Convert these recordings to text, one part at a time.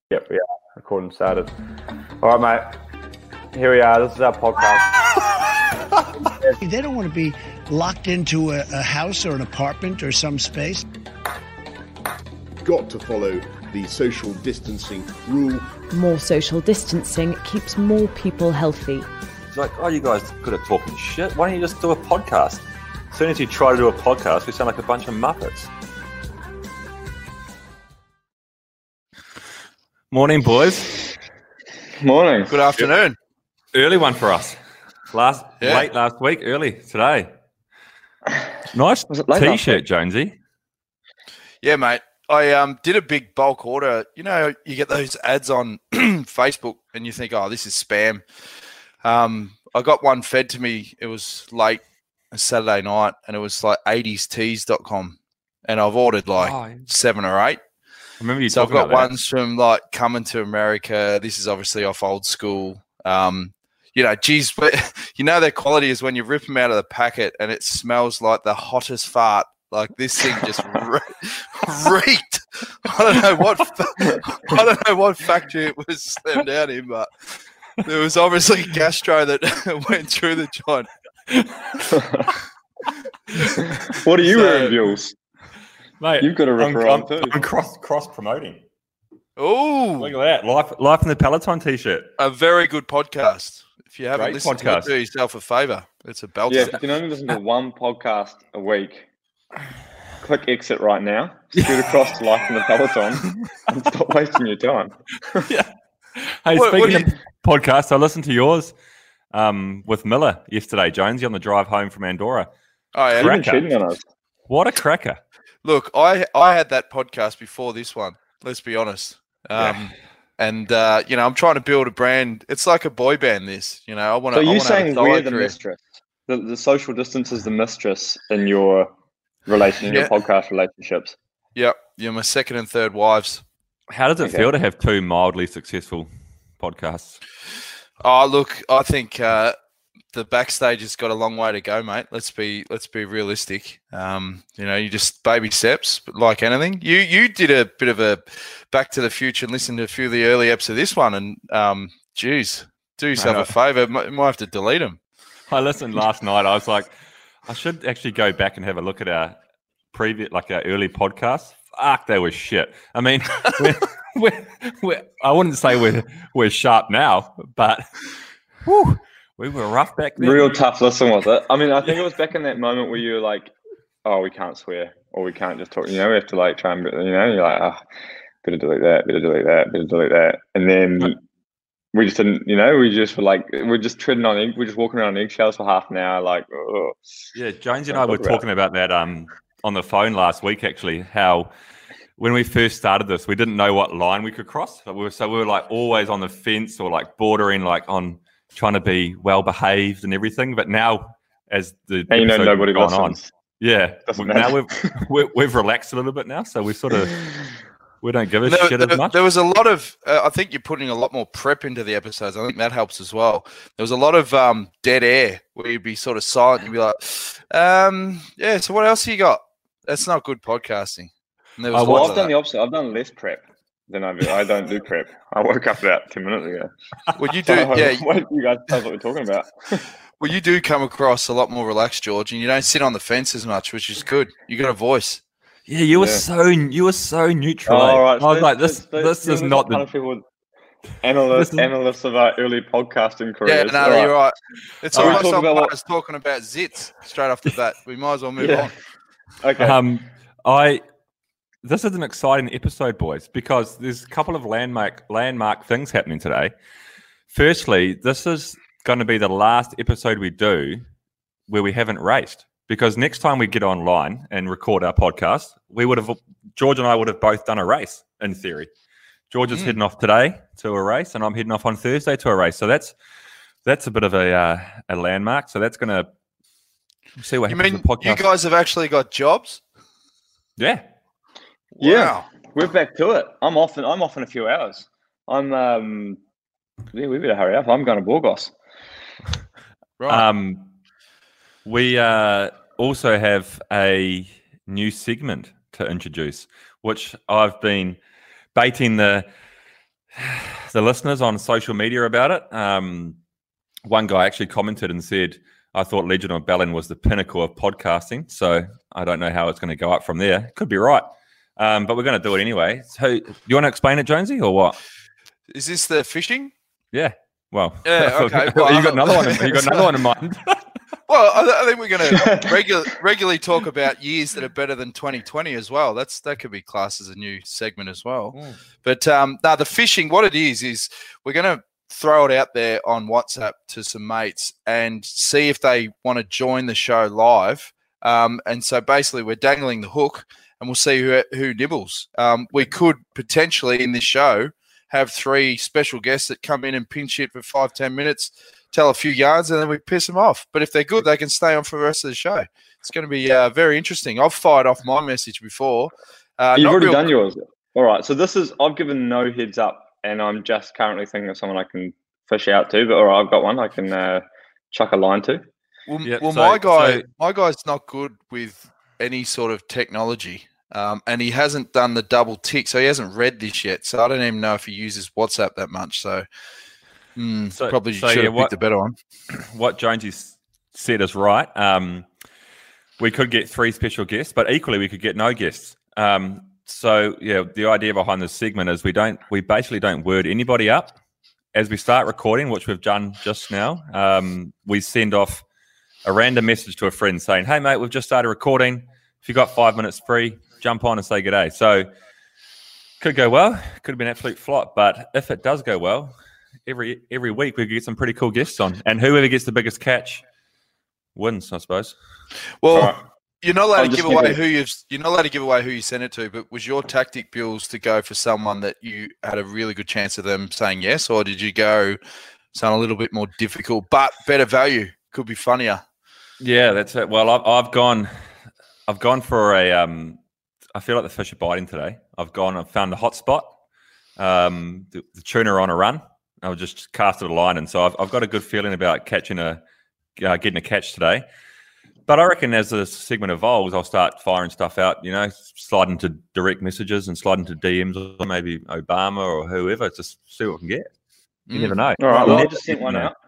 Yep, yeah, recording started. All right, mate. Here we are. This is our podcast. They don't want to be locked into a house or an apartment or some space. Got to follow the social distancing rule. More social distancing keeps more people healthy. It's like, oh, you guys are good at talking shit. Why don't you just do a podcast? As soon as you try to do a podcast, we sound like a bunch of muppets. Morning, boys. Morning. Good afternoon. Early one for us. Late last week, early today. Nice T-shirt, Jonesy. Yeah, mate. I did a big bulk order. You know, you get those ads on Facebook and you think, oh, this is spam. I got one fed to me. It was late Saturday night and it was like 80stees.com. And I've ordered like 7 or 8. I remember you so talking I've got about ones from like Coming to America. This is obviously off Old School. You know, geez, but you know their quality is when you rip them out of the packet and it smells like the hottest fart. Like this thing just reeked. I don't know what factory it was slammed out in, but there was obviously gastro that went through the joint. What are you wearing, Jules? Mate, you've got a ripper on too. I'm cross promoting. Oh, look at that! Life in the Peloton T-shirt. A very good podcast. If you haven't listened to it, do yourself a favour. It's a belter. Yeah, if you can only listen to one podcast a week, click exit right now, scoot across to Life in the Peloton, and stop wasting your time. Yeah. Hey, speaking of podcasts, I listened to yours with Miller yesterday, Jonesy, on the drive home from Andorra. Oh, yeah. You've been cheating on us. What a cracker. Look, I had that podcast before this one. Let's be honest. And you know, I'm trying to build a brand. It's like a boy band. This, you know, I want to. So you're saying we're the mistress? The social distance is the mistress in your relation, your podcast relationships. Yep, you're my second and third wives. How does it feel to have 2 mildly successful podcasts? Oh, look, I think the backstage has got a long way to go, mate. Let's be realistic. You know, you just baby steps, but like anything. You did a bit of a Back to the Future and listened to a few of the early eps of this one, and geez, do yourself a favour. You might have to delete them. I listened last night. I was like, I should actually go back and have a look at our previous, like our early podcasts. Fuck, they were shit. I mean, I wouldn't say we're sharp now, but whew, we were rough back then. Real tough listen, was it? I mean, I think it was back in that moment where you were like, oh, we can't swear, or we can't just talk. You know, we have to like try and, you know, you're like, oh, better delete that. And then we just didn't, you know, we just were like, we're just treading on, we're just walking around eggshells for half an hour. Like, oh. Yeah, Jonesy and I were talking about that on the phone last week, actually, how when we first started this, we didn't know what line we could cross. So we were like always on the fence or like bordering, like on trying to be well behaved and everything. But now, as the and you know nobody gone listens. On, now we've relaxed a little bit now, so we sort of we don't give a shit as much. There was a lot of I think you're putting a lot more prep into the episodes. I think that helps as well. There was a lot of dead air where you'd be sort of silent and you'd be like, yeah. So what else you got? That's not good podcasting. I've done the opposite. I've done less prep than I do. I don't do prep. I woke up about 10 minutes ago. Well, you do. Yeah, you guys know what we're talking about. Well, you do come across a lot more relaxed, George, and you don't sit on the fence as much, which is good. You got a voice. Yeah, you were so neutral. Oh, right. I was like, this is not the people. Analysts of our early podcasting careers. Yeah, no, you're right. It's almost like I was talking about zits straight off the bat. We might as well move on. Okay. This is an exciting episode, boys, because there's a couple of landmark things happening today. Firstly, this is going to be the last episode we do where we haven't raced, because next time we get online and record our podcast, George and I would have both done a race in theory. George is heading off today to a race, and I'm heading off on Thursday to a race. So that's a bit of a landmark. So that's going to see what happens. You mean you guys have actually got jobs? Yeah. Wow. Yeah, we're back to it. I'm off in a few hours. We better hurry up. I'm going to Burgos. Right. We also have a new segment to introduce, which I've been baiting the the listeners on social media about it. One guy actually commented and said, I thought Legion of Bellin was the pinnacle of podcasting. So I don't know how it's going to go up from there. Could be right. But we're going to do it anyway. So do you want to explain it, Jonesy, or what? Is this the fishing? Yeah. Well, yeah, okay. Well, you got another one. You got another one in mind. Well, I think we're going to regularly talk about years that are better than 2020 as well. That could be classed as a new segment as well. But no, the fishing, what it is we're going to throw it out there on WhatsApp to some mates and see if they want to join the show live. And so basically we're dangling the hook and we'll see who nibbles. We could potentially in this show have 3 special guests that come in and pinch hit for 5-10 minutes, tell a few yards, and then we piss them off. But if they're good, they can stay on for the rest of the show. It's going to be very interesting. I've fired off my message before. You've already done yours. All right. So I've given no heads up, and I'm just currently thinking of someone I can fish out to. But all right, I've got one I can chuck a line to. Well, my guy's not good with any sort of technology. And he hasn't done the double tick, so he hasn't read this yet. So I don't even know if he uses WhatsApp that much. So probably should have picked a better one. What Jonesy said is right. We could get 3 special guests, but equally we could get no guests. So yeah, the idea behind this segment is we basically don't word anybody up as we start recording, which we've done just now. We send off a random message to a friend saying, "Hey mate, we've just started recording. If you've got 5 minutes free, jump on and say good day." So could go well, could have been an absolute flop, but if it does go well, every week we get some pretty cool guests on, and whoever gets the biggest catch wins, I suppose. Well, you're not allowed to give away who you sent it to, but was your tactic, Bills, to go for someone that you had a really good chance of them saying yes, or did you go something a little bit more difficult but better value? Could be funnier. Yeah, that's it. Well, I've gone for a. I feel like the fish are biting today. I've found a hot spot. The tuna are on a run. I'll just cast it a line, and so I've got a good feeling about getting a catch today. But I reckon as the segment evolves, I'll start firing stuff out. Slide into direct messages and slide into DMs, or maybe Obama or whoever. Just see what we can get. You never know. All right, well, I've just sent one out.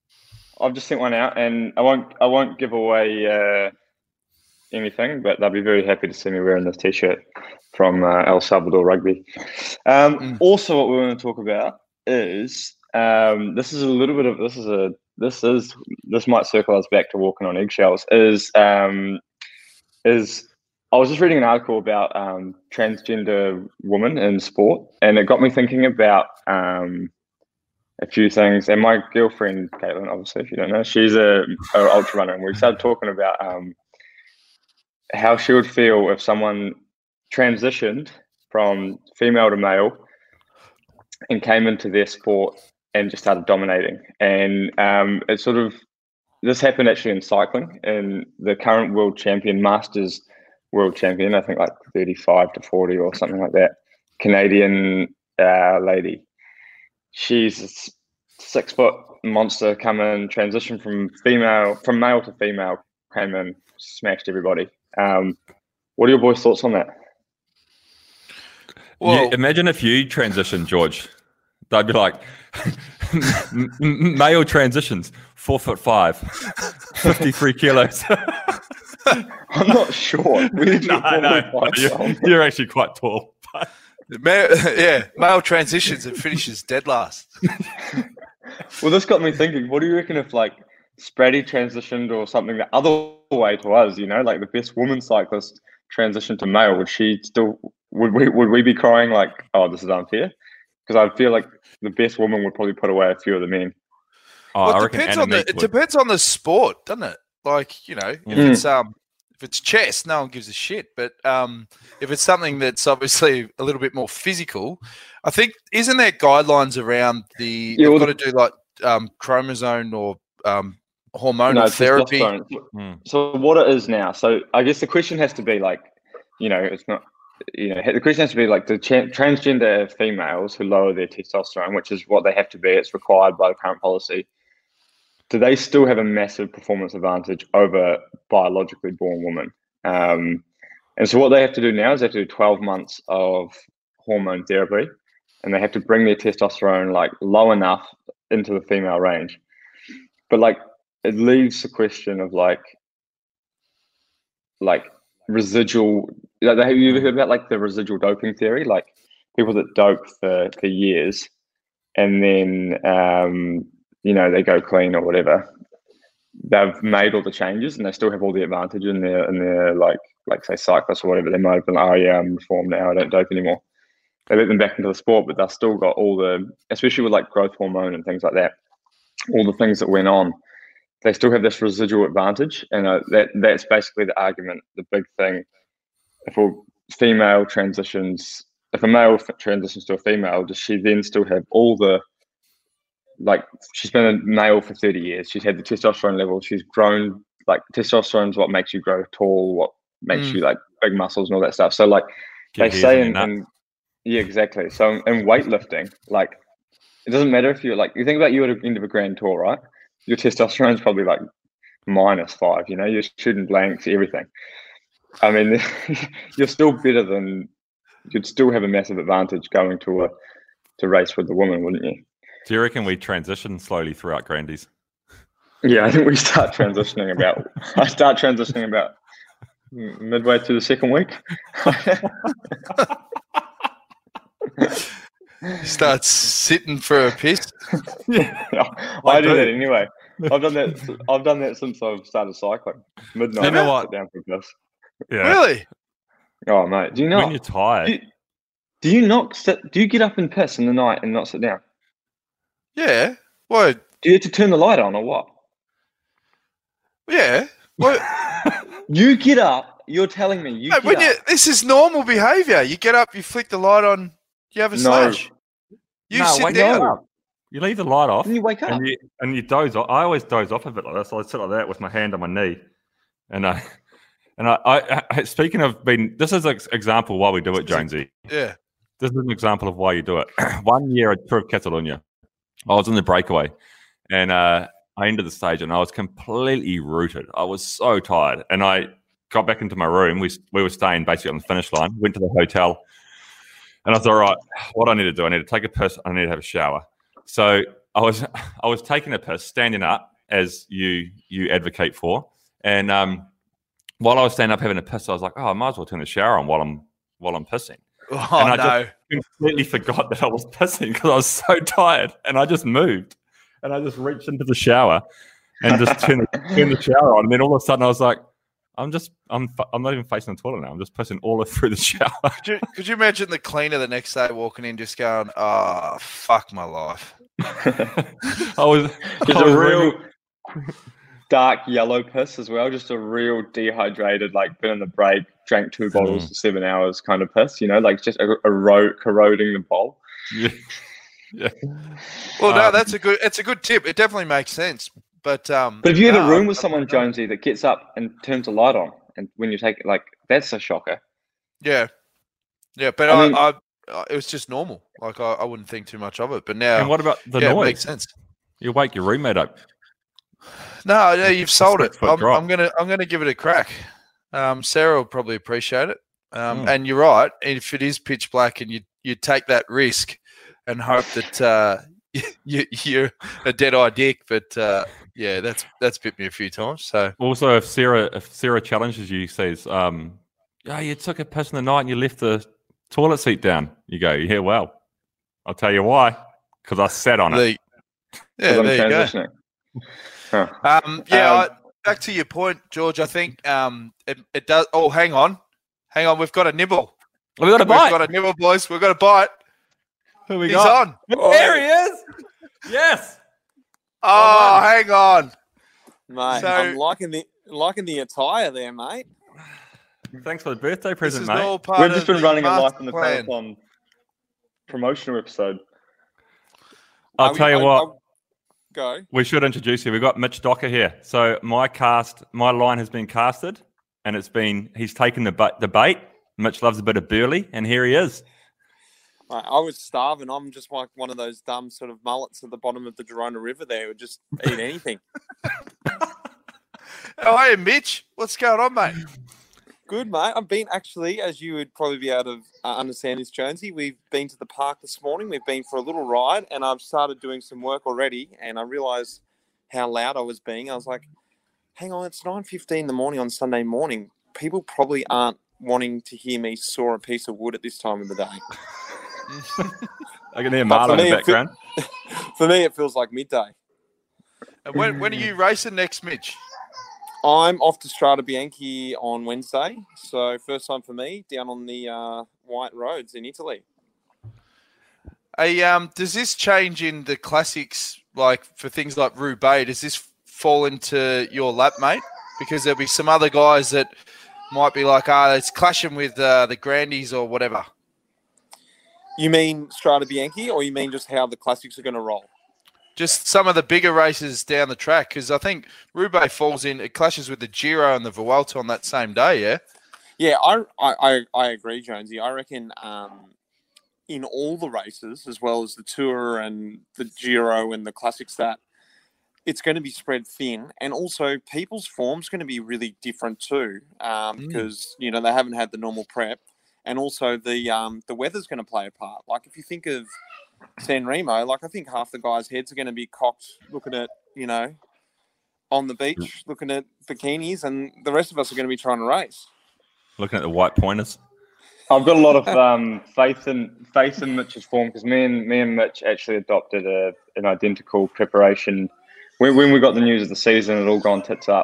And I won't give away anything, but they'll be very happy to see me wearing this T-shirt from El Salvador Rugby. Also, what we want to talk about is this might circle us back to walking on eggshells. Is I was just reading an article about transgender women in sport, and it got me thinking about a few things. And my girlfriend Caitlin, obviously, if you don't know, she's an ultra runner, and we started talking about how she would feel if someone transitioned from female to male and came into their sport and just started dominating. And this happened actually in cycling, and the current Masters world champion, I think like 35 to 40 or something like that, Canadian lady. She's a 6-foot monster, come in, transition from male to female, came in, smashed everybody. What are your boys' thoughts on that? Well, imagine if you transitioned, George. They'd be like, male transitions, 4'5", 53 kilos. I'm not sure. You're actually quite tall. Male transitions and finishes dead last. Well, this got me thinking. What do you reckon if like Spratty transitioned or something the other way to us? Like the best woman cyclist transitioned to male. Would we be crying like, oh, this is unfair? Because I feel like the best woman would probably put away a few of the men. It depends on the sport, doesn't it? Like, if it's chess, no one gives a shit. But if it's something that's obviously a little bit more physical, I think, isn't there guidelines around they've got to do like chromosome or hormonal therapy? So what it is now, so I guess the question has to be like, it's not, the question has to be like the transgender females who lower their testosterone, which is what they have to be, it's required by the current policy. Do they still have a massive performance advantage over biologically born women? And so what they have to do now is they have to do 12 months of hormone therapy. and they have to bring their testosterone like low enough into the female range. But like it leaves the question of like residual. Have you ever heard about like the residual doping theory? Like people that dope for years, and then they go clean or whatever. They've made all the changes and they still have all the advantage in their like say cyclists or whatever. They might have been like, oh yeah, I'm reformed now, I don't dope anymore. They let them back into the sport, but they've still got all the, especially with like growth hormone and things like that, all the things that went on. They still have this residual advantage, and that's basically the argument. The big thing, if a female transitions, if a male transitions to a female, does she then still have all the, like, she's been a male for 30 years. She's had the testosterone level. She's grown, like, testosterone is what makes you grow tall, what makes you, like, big muscles and all that stuff. So, like, they say yeah, exactly. So, in weightlifting, like, it doesn't matter if you're, like, you think about you at the end of a grand tour, right? Your testosterone is probably, like, -5, you know? You're shooting blanks, everything. I mean, you're still better than, you'd still have a massive advantage going to race with the woman, wouldn't you? Do you reckon we transition slowly throughout Grandies? Yeah, I think we start transitioning about. I start transitioning about midway through the second week. Start sitting for a piss. Yeah, I do that anyway. I've done that since I've started cycling. Midnight. You know what? Sit down for a piss. Yeah. Really? Oh mate, do you not? When you're tired. Do you not sit? Do you get up and piss in the night and not sit down? Yeah. What? Do you have to turn the light on or what? Yeah. What? You get up. You're telling me you. This is normal behaviour. You get up, you flick the light on, you have a slash. You sit down. You leave the light off. And you wake up. And you doze off. I always doze off a bit like that. So I sit like that with my hand on my knee. And I speaking of being, this is an example why we do it, Jonesy. Yeah. This is an example of why you do it. 1 year at Tour of Catalonia, I was in the breakaway, and I ended the stage, and I was completely rooted. I was so tired, and I got back into my room. We were staying basically on the finish line. Went to the hotel, and I thought, all right, what do I need to do? I need to take a piss. I need to have a shower. So I was taking a piss, standing up as you advocate for, and while I was standing up having a piss, I was like, oh, I might as well turn the shower on while I'm pissing. Oh, and I no. just completely forgot that I was pissing because I was so tired, and I just moved, and I just reached into the shower and just turned the shower on, and then all of a sudden I was like, I'm not even facing the toilet now. I'm just pissing all through the shower. Could you imagine the cleaner the next day walking in just going, oh, fuck my life. I was a real dark yellow piss as well, just a real dehydrated, like been in the break, drank 2 bottles for 7 hours kind of piss, you know, like just corroding the bowl. Yeah. Well, no, it's a good tip. It definitely makes sense. But if you have a room with someone, Jonesy, that gets up and turns the light on, and when you take it, like, that's a shocker. Yeah. But I it was just normal. Like I wouldn't think too much of it. But now, and what about the noise? It makes sense. You wake your roommate up. No, you've sold it. I'm drop. gonna give it a crack. Sarah will probably appreciate it. And you're right. If it is pitch black and you take that risk and hope that you're a dead-eye dick, but yeah, that's bit me a few times. So also, if Sarah challenges you, says, you took a piss in the night and you left the toilet seat down, you go, yeah, well, I'll tell you why, because I sat on it. Yeah, there you go. Huh. Back to your point, George. I think it does. Oh, hang on. We've got a nibble. We've got a bite. We've got a nibble, boys. We've got a bite. Who we He's got? on. There he is. Yes. Oh, hang on, mate. So, I'm liking the attire there, mate. Thanks for the birthday present, mate. We've just been running a Life in the Peloton promotional episode. I'll tell you what. Go. We should introduce you. We've got Mitch Docker here. So my line has been casted, and he's taken the bait. Mitch loves a bit of burley, and here he is. I was starving. I'm just like one of those dumb sort of mullets at the bottom of the Girona River there who would just eat anything. Oh, hey, Mitch. What's going on, mate? Good, mate. I've been actually, as you would probably be able to understand this, Jonesy, we've been to the park this morning. We've been for a little ride, and I've started doing some work already, and I realised how loud I was being. I was like, hang on, it's 9:15 in the morning on Sunday morning. People probably aren't wanting to hear me saw a piece of wood at this time of the day. I can hear Marlon in the background. For me, it feels like midday. And when are you racing next, Mitch? I'm off to Strada Bianchi on Wednesday. So first time for me down on the white roads in Italy. Hey, does this change in the classics, like for things like Roubaix? Does this fall into your lap, mate? Because there'll be some other guys that might be like, it's clashing with the Grandies or whatever. You mean Strada Bianchi, or you mean just how the classics are going to roll? Just some of the bigger races down the track, because I think Roubaix falls in, it clashes with the Giro and the Vuelta on that same day, yeah? Yeah, I agree, Jonesy. I reckon in all the races, as well as the Tour and the Giro and the classics, that it's going to be spread thin. And also people's form's going to be really different too, because, you know, they haven't had the normal prep. And also the weather's going to play a part. Like if you think of San Remo, like I think half the guys' heads are going to be cocked looking at, you know, on the beach, looking at bikinis, and the rest of us are going to be trying to race. Looking at the white pointers. I've got a lot of faith in Mitch's form, because me and Mitch actually adopted an identical preparation. When we got the news of the season, it all gone tits up.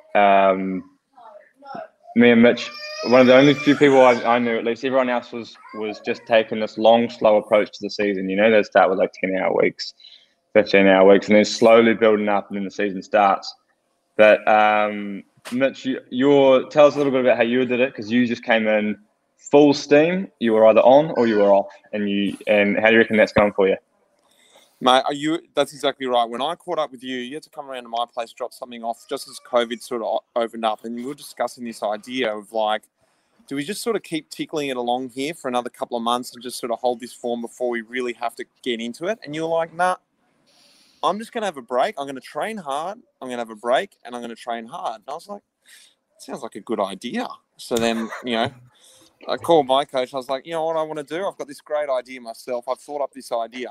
Me and Mitch, one of the only few people I knew, at least everyone else was just taking this long, slow approach to the season. You know, they start with like 10-hour weeks, 15-hour weeks, and then slowly building up, and then the season starts. But Mitch, tell us a little bit about how you did it, because you just came in full steam. You were either on or you were off, and how do you reckon that's going for you? Mate, that's exactly right. When I caught up with you, you had to come around to my place, drop something off just as COVID sort of opened up. And we were discussing this idea of like, do we just sort of keep tickling it along here for another couple of months and just sort of hold this form before we really have to get into it? And you're like, nah, I'm just going to have a break. I'm going to train hard. I'm going to have a break, and I'm going to train hard. And I was like, sounds like a good idea. So then, you know, I called my coach. I was like, you know what I want to do? I've got this great idea myself. I've thought up this idea.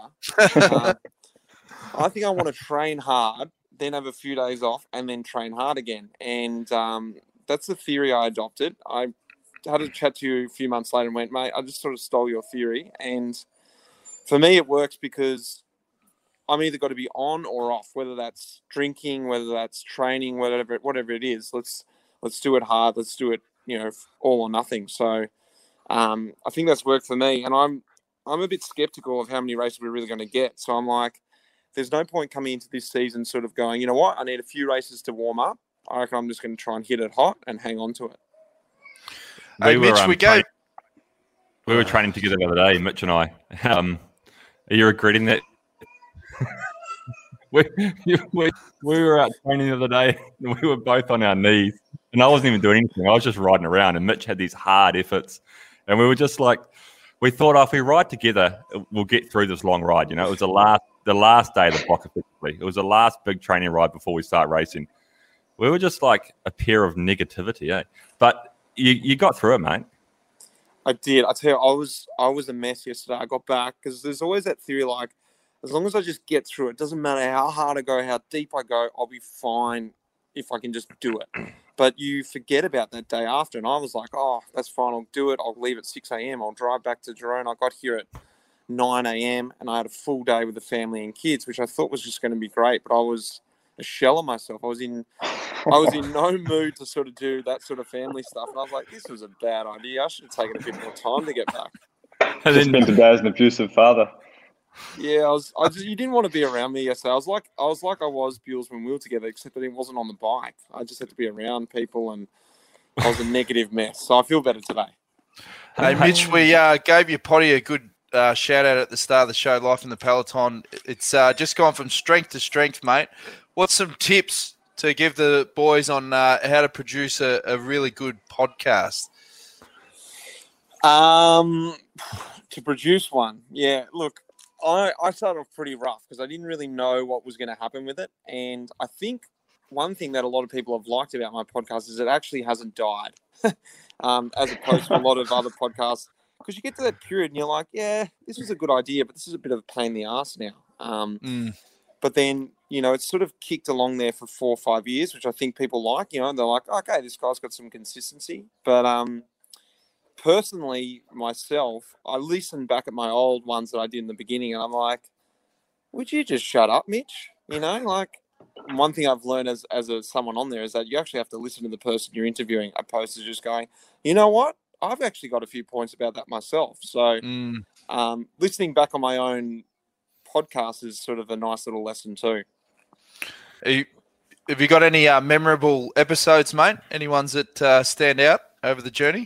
I think I want to train hard, then have a few days off, and then train hard again. And that's the theory I adopted. I had a chat to you a few months later and went, mate, I just sort of stole your theory. And for me, it works because I'm either got to be on or off, whether that's drinking, whether that's training, whatever it is. Let's do it hard. Let's do it, you know, all or nothing. So I think that's worked for me. And I'm a bit skeptical of how many races we're really going to get. So I'm like, there's no point coming into this season sort of going, you know what, I need a few races to warm up. I reckon I'm just going to try and hit it hot and hang on to it. Hey, Mitch, we were training together the other day, Mitch and I. Are you regretting that? we were out training the other day, and we were both on our knees. And I wasn't even doing anything. I was just riding around, and Mitch had these hard efforts. And we were just like, we thought, if we ride together, we'll get through this long ride. You know, it was the last day of the block, effectively. It was the last big training ride before we start racing. We were just like a pair of negativity, eh? But you got through it, mate. I did. I tell you, I was a mess yesterday. I got back because there's always that theory like, as long as I just get through it, doesn't matter how hard I go, how deep I go, I'll be fine if I can just do it. But you forget about that day after. And I was like, oh, that's fine. I'll do it. I'll leave at 6 a.m. I'll drive back to Girona. I got here at 9 a.m. and I had a full day with the family and kids, which I thought was just going to be great. But I was a shell of myself. I was in no mood to sort of do that sort of family stuff. And I was like, this was a bad idea. I should have taken a bit more time to get back. And then spent a day as an abusive father. Yeah, you didn't want to be around me yesterday. I was like I was Buells when we were together, except that it wasn't on the bike. I just had to be around people, and I was a negative mess. So I feel better today. Hey, Mitch, we gave your potty a good shout out at the start of the show, Life in the Peloton. It's just gone from strength to strength, mate. What's some tips to give the boys on how to produce a really good podcast? To produce one, yeah. Look, I started off pretty rough because I didn't really know what was going to happen with it. And I think one thing that a lot of people have liked about my podcast is it actually hasn't died. as opposed to a lot of other podcasts. Because you get to that period and you're like, yeah, this was a good idea, but this is a bit of a pain in the ass now. But then, it's sort of kicked along there for 4 or 5 years, which I think people like. They're like, okay, this guy's got some consistency. But personally, myself, I listen back at my old ones that I did in the beginning, and I'm like, would you just shut up, Mitch? Like, one thing I've learned as someone on there is that you actually have to listen to the person you're interviewing, opposed to just going, you know what? I've actually got a few points about that myself. So listening back on my own podcast is sort of a nice little lesson too. Have you got any memorable episodes, mate? Any ones that stand out over the journey?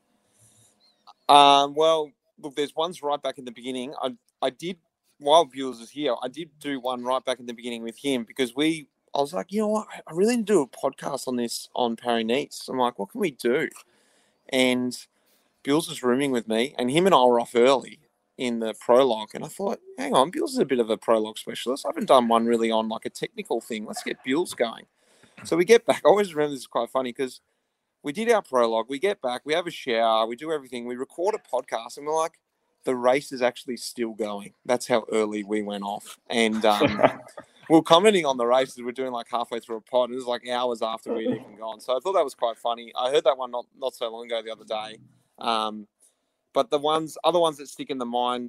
Well, look, there's ones right back in the beginning. I did, while Buells is here, I did do one right back in the beginning with him because I was like, you know what? I really need to do a podcast on this, on Parry Neats. I'm like, what can we do? And Buells was rooming with me, and him and I were off early in the prologue. And I thought, hang on, Buells is a bit of a prologue specialist. I haven't done one really on like a technical thing. Let's get Buells going. So we get back. I always remember this is quite funny because we did our prologue. We get back. We have a shower. We do everything. We record a podcast, and we're like, the race is actually still going. That's how early we went off. And we're commenting on the races. We're doing like halfway through a pod. It was like hours after we'd even gone. So I thought that was quite funny. I heard that one not so long ago the other day. But the other ones that stick in the mind,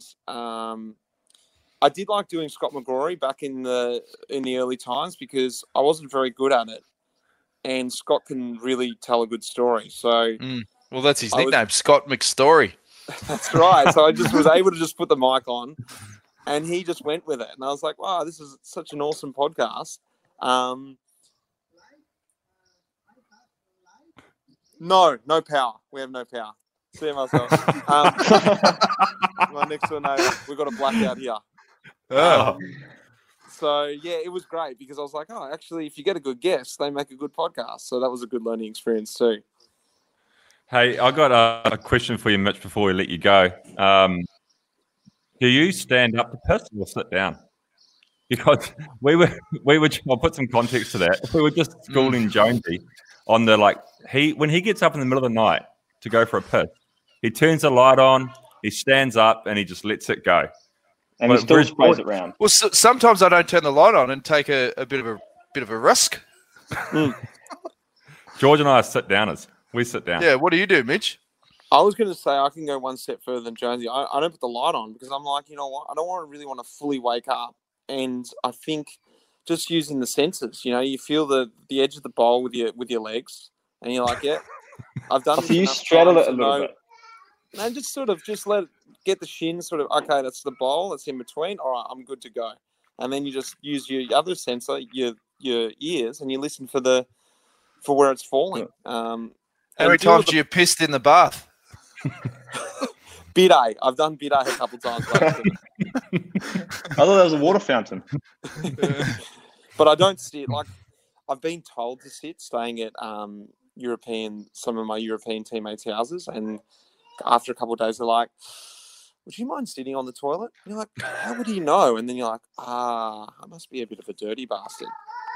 I did like doing Scott McGrory back in the early times because I wasn't very good at it, and Scott can really tell a good story. So, well, that's his nickname, Scott McStory. That's right. So I just was able to just put the mic on, and he just went with it, and I was like, "Wow, this is such an awesome podcast." No power. We have no power. See myself. My next door neighbor, we've got a blackout here. So yeah, it was great because I was like, oh, actually, if you get a good guest, they make a good podcast. So that was a good learning experience too. Hey, I got a question for you, Mitch, before we let you go. Do you stand up to piss or sit down? Because we were. I'll put some context to that. We were just schooling Jonesy on the when he gets up in the middle of the night to go for a piss, he turns the light on, he stands up, and he just lets it go. And he still sprays it around. Well, sometimes I don't turn the light on and take a bit of a risk. George and I are sit downers. We sit down. Yeah, what do you do, Mitch? I was going to say I can go one step further than Jonesy. I don't put the light on because I'm like, you know what? I don't really want to fully wake up. And I think just using the senses, you feel the edge of the bowl with your legs, and you're like, yeah, I've done this. So you straddle it a little bit. And just let it get the shin sort of, okay, that's the bowl, that's in between. All right, I'm good to go. And then you just use your other sensor, your ears, and you listen for where it's falling. How many times do you pissed in the bath? Bidet. I've done bidet a couple times. I thought that was a water fountain. But I don't sit. I've been told to sit, staying at some of my European teammates' houses, and after a couple of days, they're like, would you mind sitting on the toilet? And you're like, how would he know? And then you're like, I must be a bit of a dirty bastard.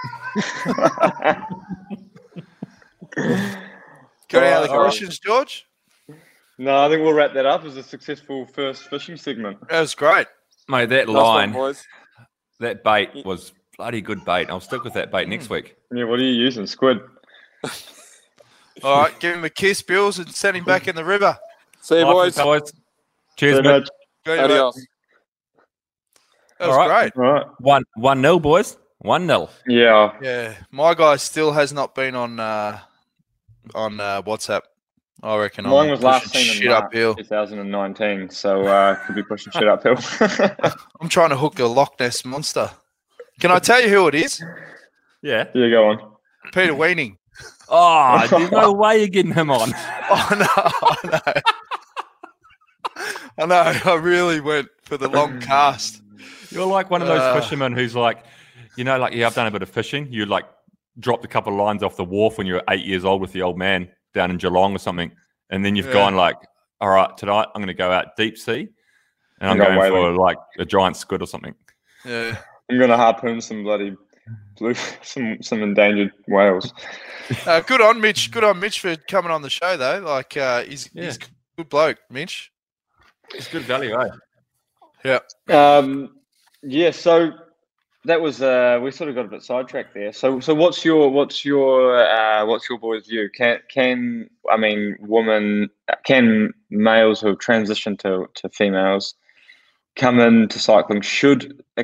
Got any other questions, George? No, I think we'll wrap that up as a successful first fishing segment. That was great. Mate, that Nice line, one, boys. that bait was bloody good bait. I'll stick with that bait next week. Yeah, what are you using? Squid. All right, give him a kiss, Bills, and send him back in the river. See you, boys. Cheers, Very mate. much. Go to Adios. That was All right. great. All right. 1-0, boys. 1-0. Yeah. Yeah, my guy still has not been on WhatsApp. I reckon Mine I'm was last pushing seen in shit March uphill. 2019, so could be pushing shit uphill. I'm trying to hook a Loch Ness monster. Can I tell you who it is? Yeah. Yeah, go on. Peter Weaning. Oh, there's no way you're getting him on. I know. I really went for the long cast. You're like one of those fishermen who's like, I've done a bit of fishing. You dropped a couple of lines off the wharf when you were 8 years old with the old man down in Geelong or something. And then you've gone all right, tonight I'm going to go out deep sea and I'm going for a giant squid or something. Yeah. I'm going to harpoon some bloody some endangered whales. Good on Mitch. Good on Mitch for coming on the show, though. Like, he's a good bloke, Mitch. It's good value, eh? Yeah. Yeah. So that was we sort of got a bit sidetracked there. So what's your boy's view? Can males who have transitioned to females come into cycling? So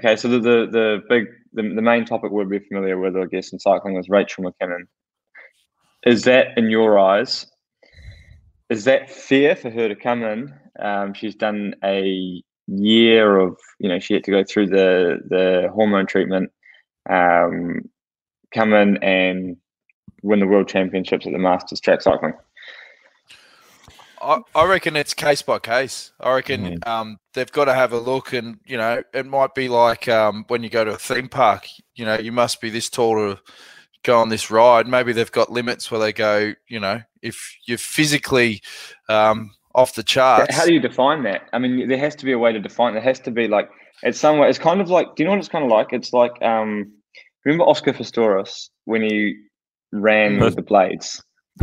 the main topic we'll be familiar with, I guess, in cycling is Rachel McKinnon. Is that, in your eyes, is that fair for her to come in? She's done a year of, she had to go through the hormone treatment, come in and win the world championships at the Masters track cycling. I reckon it's case by case. I reckon they've got to have a look, and it might be like when you go to a theme park. You must be this tall to go on this ride. Maybe they've got limits where they go. If you're physically off the charts. How do you define that? I mean, there has to be a way to define. There has to be like it's somewhere. It's kind of like. Do you know what it's kind of like? It's like remember Oscar Pistorius when he ran with the blades.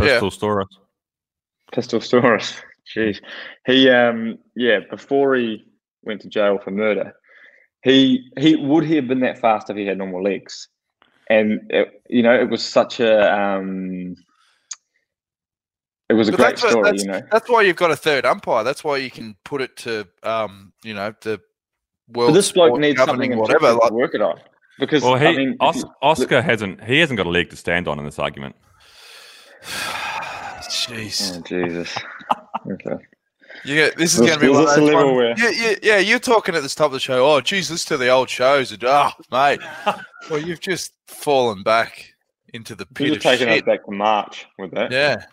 Pistorius. Jeez. He before he went to jail for murder, he would he have been that fast if he had normal legs? And it was such a it was a great story. That's why you've got a third umpire. That's why you can put it to the world. But this bloke needs something whatever to work it on. Because Oscar hasn't got a leg to stand on in this argument. Jeez. Oh, Jesus. Okay. Yeah, this is going to be one of those ones. Yeah, you're talking at the top of the show. Oh, geez, listen to the old shows. And, mate. Well, you've just fallen back into the pit of shit. Taking us back to March with that. Yeah.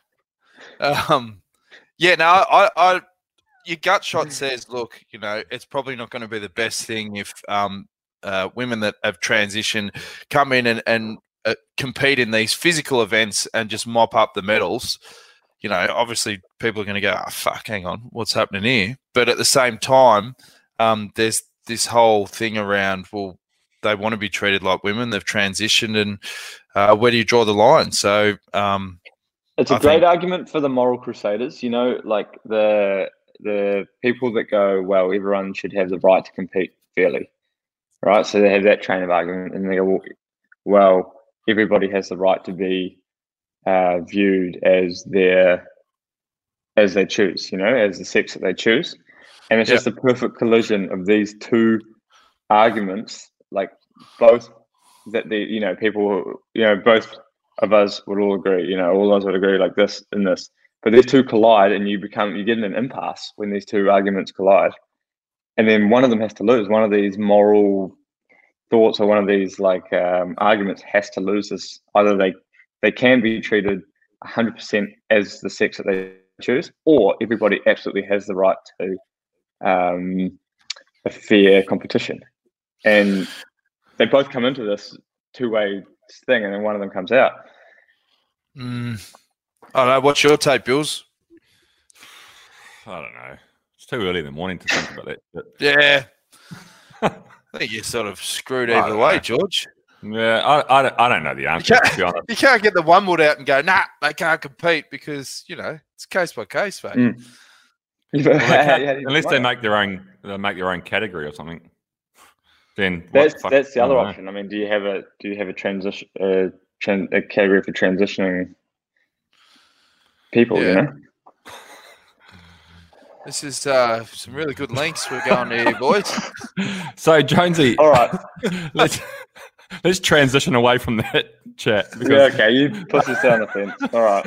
Your gut shot says, look, it's probably not going to be the best thing if women that have transitioned come in and compete in these physical events and just mop up the medals. Obviously people are going to go, fuck, hang on, what's happening here? But at the same time, there's this whole thing around, well, they want to be treated like women. They've transitioned, and where do you draw the line? So it's a great argument for the moral crusaders, like the people that go, well, everyone should have the right to compete fairly, right? So they have that train of argument, and they go, well, everybody has the right to be viewed as they choose, as the sex that they choose. And it's just a perfect collision of these two arguments, like both that people, both of us would all agree, all of us would agree like this and this. But these two collide, and you get in an impasse when these two arguments collide. And then one of them has to lose. One of these moral thoughts or one of these arguments has to lose this. Either they can be treated 100% as the sex that they choose, or everybody absolutely has the right to a fair competition. And they both come into this two-way thing, and then one of them comes out. I don't know. What's your take, Bills? I don't know. It's too early in the morning to think about that. But... Yeah. I think you're sort of screwed either way, George. Yeah, I don't know the answer. You can't get the one wood out and go, nah, they can't compete because, it's case by case, mate. Unless they make their own category or something. Then that's the other option. I mean, do you have a transition a category for transitioning people? This is some really good links we're going to here, boys. So Jonesy, all right, let's transition away from that chat. Okay, you put this down the fence. All right,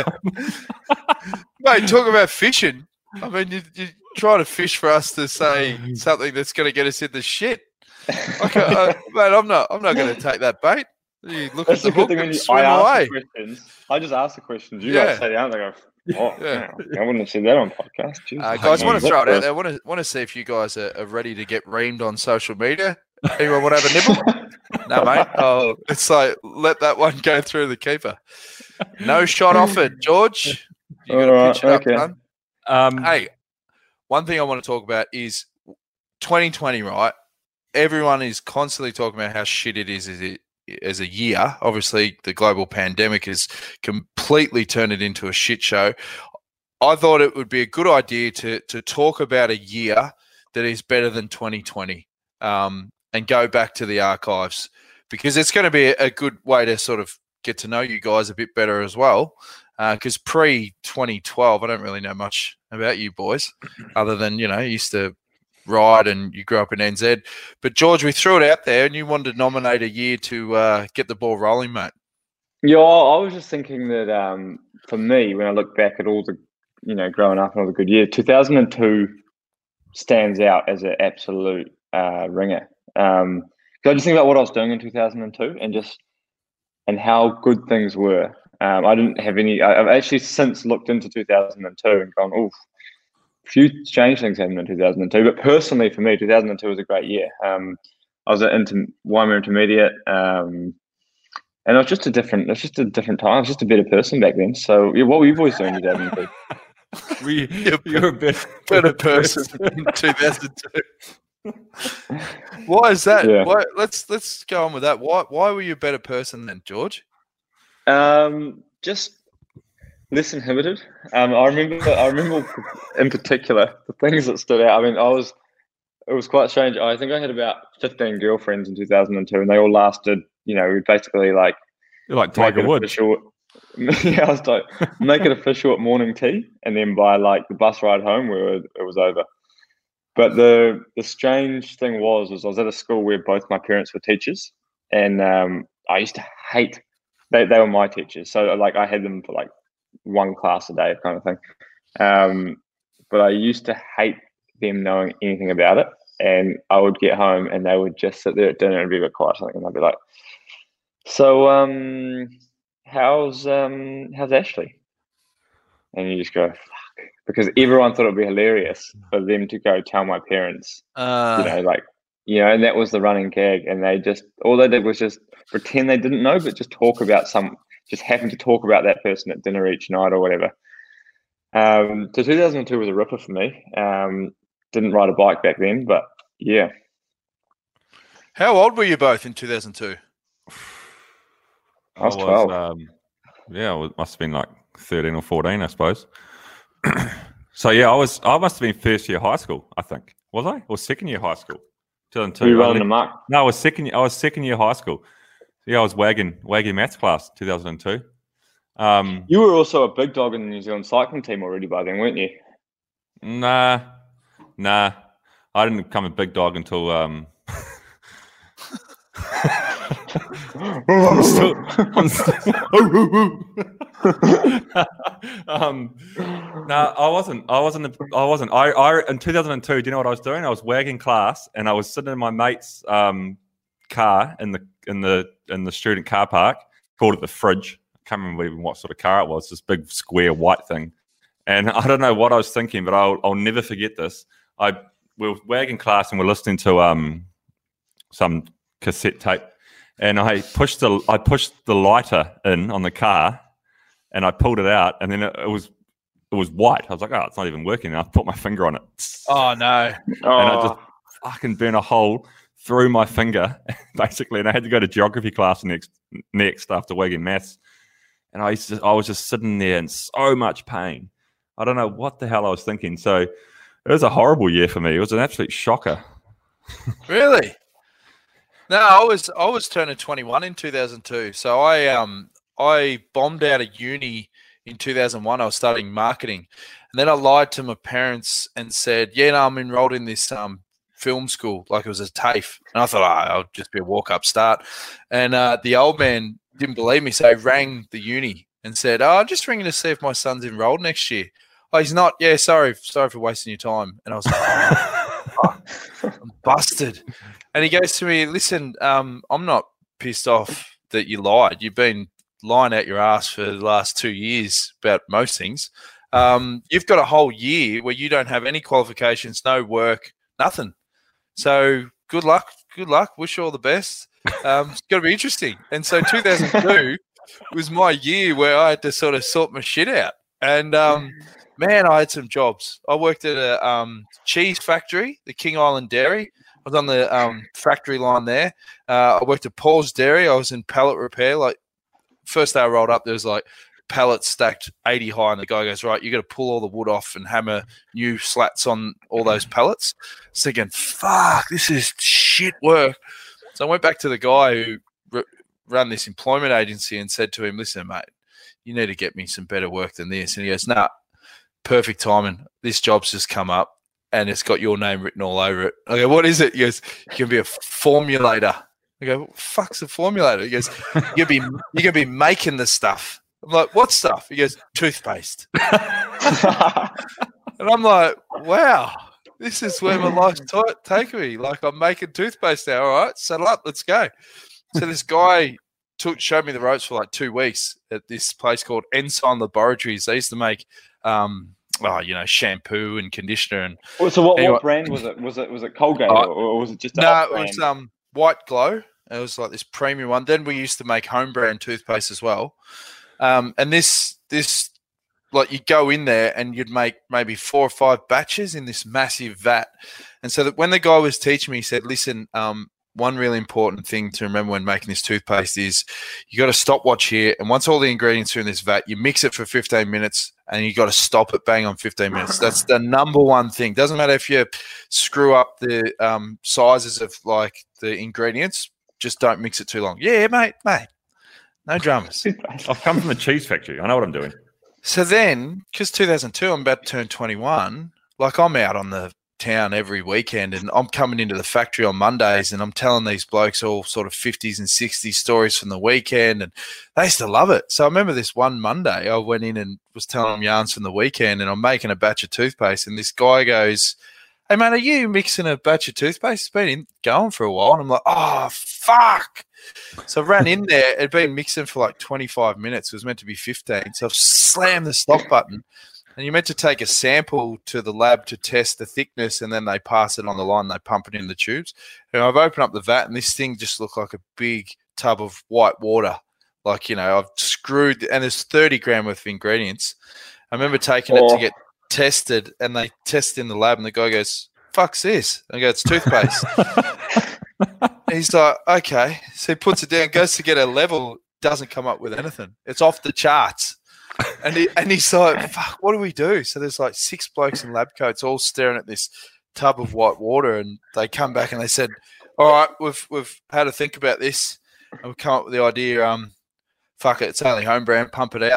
mate. Talk about fishing. I mean, you try to fish for us to say something that's going to get us in the shit. Okay, mate, I'm not going to take that bait. You look at the hook and swim away. I just ask the questions. You guys say the answer. I wouldn't have said that on podcast. Guys, I want to throw it out there. I want to see if you guys are ready to get reamed on social media. Anyone want to have a nibble? No, mate. Oh, it's like, let that one go through the keeper. No shot offered, George. You got to pitch it up, son. Hey, one thing I want to talk about is 2020, right? Everyone is constantly talking about how shit it is as a year. Obviously, the global pandemic has completely turned it into a shit show. I thought it would be a good idea to talk about a year that is better than 2020 and go back to the archives, because it's going to be a good way to sort of get to know you guys a bit better as well. Because pre-2012, I don't really know much about you boys other than, you used to ride and you grew up in NZ. But, George, we threw it out there and you wanted to nominate a year to get the ball rolling, mate. Yeah, I was just thinking that for me, when I look back at all the, growing up and all the good years, 2002 stands out as an absolute ringer. So I just think about what I was doing in 2002 and how good things were. I didn't have any. I've actually since looked into 2002 and gone, "Oh, a few strange things happened in 2002." But personally, for me, 2002 was a great year. I was at Waimea Intermediate, and it was just a different. It's just a different time. I was just a better person back then. So, what were you boys doing in 2002? You're a better person in 2002. Why is that? Yeah. Why, let's go on with that. Why were you a better person then, George? Just less inhibited. I remember in particular the things that stood out. I mean, it was quite strange. I think I had about 15 girlfriends in 2002, and they all lasted. We basically You're like Tiger Woods. Yeah, I was like, make it official at morning tea, and then by like the bus ride home, it was over. But the strange thing was I was at a school where both my parents were teachers, and I used to hate. They were my teachers, so like I had them for like one class a day kind of thing. But I used to hate them knowing anything about it, and I would get home and they would just sit there at dinner and be a bit quiet, and I'd be like, "So, how's Ashley?" And you just go, "Fuck," because everyone thought it'd be hilarious for them to go tell my parents, and that was the running gag, and all they did was just pretend they didn't know, but just happen to talk about that person at dinner each night or whatever. So 2002 was a ripper for me. Didn't ride a bike back then, but yeah. How old were you both in 2002? I was 12. It must have been like 13 or 14, I suppose. So yeah, I must have been first year high school, I think. Was I? Or second year high school? 2002. Were you running the mark? No, I was second year high school. Yeah, I was wagging maths class, 2002. You were also a big dog in the New Zealand cycling team already by then, weren't you? Nah. I didn't become a big dog until I'm still no, I wasn't. I in 2002, do you know what I was doing? I was wagging class and I was sitting in my mate's car in the student car park. Called it the Fridge. I can't remember even what sort of car it was. This big square white thing. And I don't know what I was thinking, but I'll never forget this. We were wagging class and we're listening to some cassette tape, and I pushed the lighter in on the car, and I pulled it out, and then it was white. I was like, oh, it's not even working. And I put my finger on it. Oh no! And I just fucking burn a hole through my finger, basically. And I had to go to geography class next after wagging maths, and I was just sitting there in so much pain. I don't know what the hell I was thinking. So it was a horrible year for me. It was an absolute shocker. Really? No, I was turning 21 in 2002. So I bombed out of uni in 2001. I was studying marketing, and then I lied to my parents and said, "Yeah, no, I'm enrolled in this film school," like it was a TAFE. And I thought, I'll just be a walk-up start. And the old man didn't believe me, so he rang the uni and said, "Oh, I'm just ringing to see if my son's enrolled next year." "Oh, he's not." "Yeah, sorry for wasting your time." And I was like, I'm busted. And he goes to me, "Listen, I'm not pissed off that you lied. You've been lying out your ass for the last 2 years about most things. You've got a whole year where you don't have any qualifications, no work, nothing. So good luck. Wish you all the best. It's going to be interesting." And so 2002 was my year where I had to sort of sort my shit out. And man, I had some jobs. I worked at a cheese factory, the King Island Dairy. I was on the factory line there. I worked at Paul's Dairy. I was in pallet repair. Like, first day I rolled up, there was like pallets stacked 80 high, and the guy goes, right, you got to pull all the wood off and hammer new slats on all those pallets. So again, fuck, this is shit work. So I went back to the guy who ran this employment agency and said to him, listen, mate, you need to get me some better work than this. And he goes, nah, perfect timing. This job's just come up and it's got your name written all over it. I go, what is it? He goes, you can be a formulator. I go, what the fuck's a formulator? He goes, you're gonna be making the stuff. I'm like, what stuff? He goes, toothpaste. And I'm like, wow, this is where my life's taking me. Like, I'm making toothpaste now. All right, settle up, let's go. So this guy showed me the ropes for like 2 weeks at this place called Ensign Laboratories. They used to make, shampoo and conditioner. And so what brand was it? Was it Colgate or was it just? No, it was White Glow. It was like this premium one. Then we used to make home brand toothpaste as well. And this like, you go in there and you'd make maybe 4 or 5 batches in this massive vat. And so that when the guy was teaching me, he said, listen, one really important thing to remember when making this toothpaste is you got a stopwatch here. And once all the ingredients are in this vat, you mix it for 15 minutes and you got to stop it bang on 15 minutes. That's the number one thing. Doesn't matter if you screw up the sizes of like the ingredients, just don't mix it too long. Yeah, mate. No dramas. I've come from a cheese factory. I know what I'm doing. So then, because 2002, I'm about to turn 21, like, I'm out on the town every weekend and I'm coming into the factory on Mondays and I'm telling these blokes all sort of 50s and 60s stories from the weekend, and they used to love it. So I remember this one Monday I went in and was telling them yarns from the weekend, and I'm making a batch of toothpaste, and this guy goes, hey, man, are you mixing a batch of toothpaste? It's been going for a while. And I'm like, oh, fuck. So I ran in there. It had been mixing for like 25 minutes. It was meant to be 15. So I've slammed the stop button. And you're meant to take a sample to the lab to test the thickness, and then they pass it on the line. They pump it in the tubes. And I've opened up the vat, and this thing just looked like a big tub of white water. Like, I've screwed, and there's 30 gram worth of ingredients. I remember taking it to get tested, and they test in the lab, and the guy goes, fuck's this? And I go, it's toothpaste. He's like, okay. So he puts it down, goes to get a level, doesn't come up with anything. It's off the charts. And he's like, fuck, what do we do? So there's like 6 blokes in lab coats all staring at this tub of white water, and they come back and they said, all right, we've had to think about this, and we've come up with the idea, fuck it, it's only home brand, pump it out.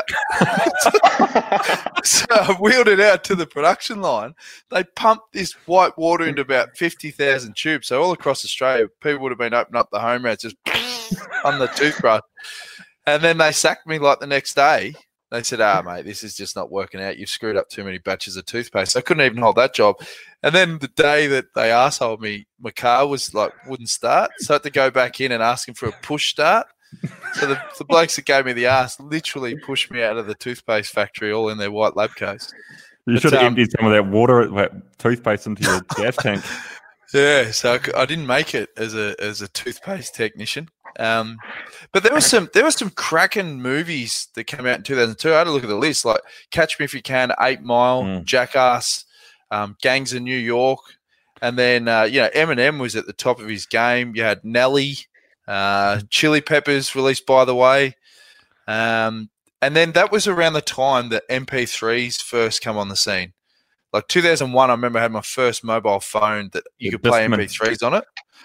So I wheeled it out to the production line. They pumped this white water into about 50,000 tubes. So all across Australia, people would have been opening up the home brands just on the toothbrush. And then they sacked me like the next day. They said, mate, this is just not working out. You've screwed up too many batches of toothpaste. So I couldn't even hold that job. And then the day that they arseholed me, my car was like, wouldn't start. So I had to go back in and ask him for a push start. So the blokes that gave me the arse literally pushed me out of the toothpaste factory, all in their white lab coats. You should have emptied some of that toothpaste into your gas tank. Yeah, so I didn't make it as a toothpaste technician. But there was some cracking movies that came out in 2002. I had to look at the list, like Catch Me If You Can, 8 Mile, Jackass, Gangs of New York, and then Eminem was at the top of his game. You had Nelly. Chili Peppers released By the Way, and then that was around the time that MP3s first come on the scene. Like 2001, I remember I had my first mobile phone that you could play MP3s on it.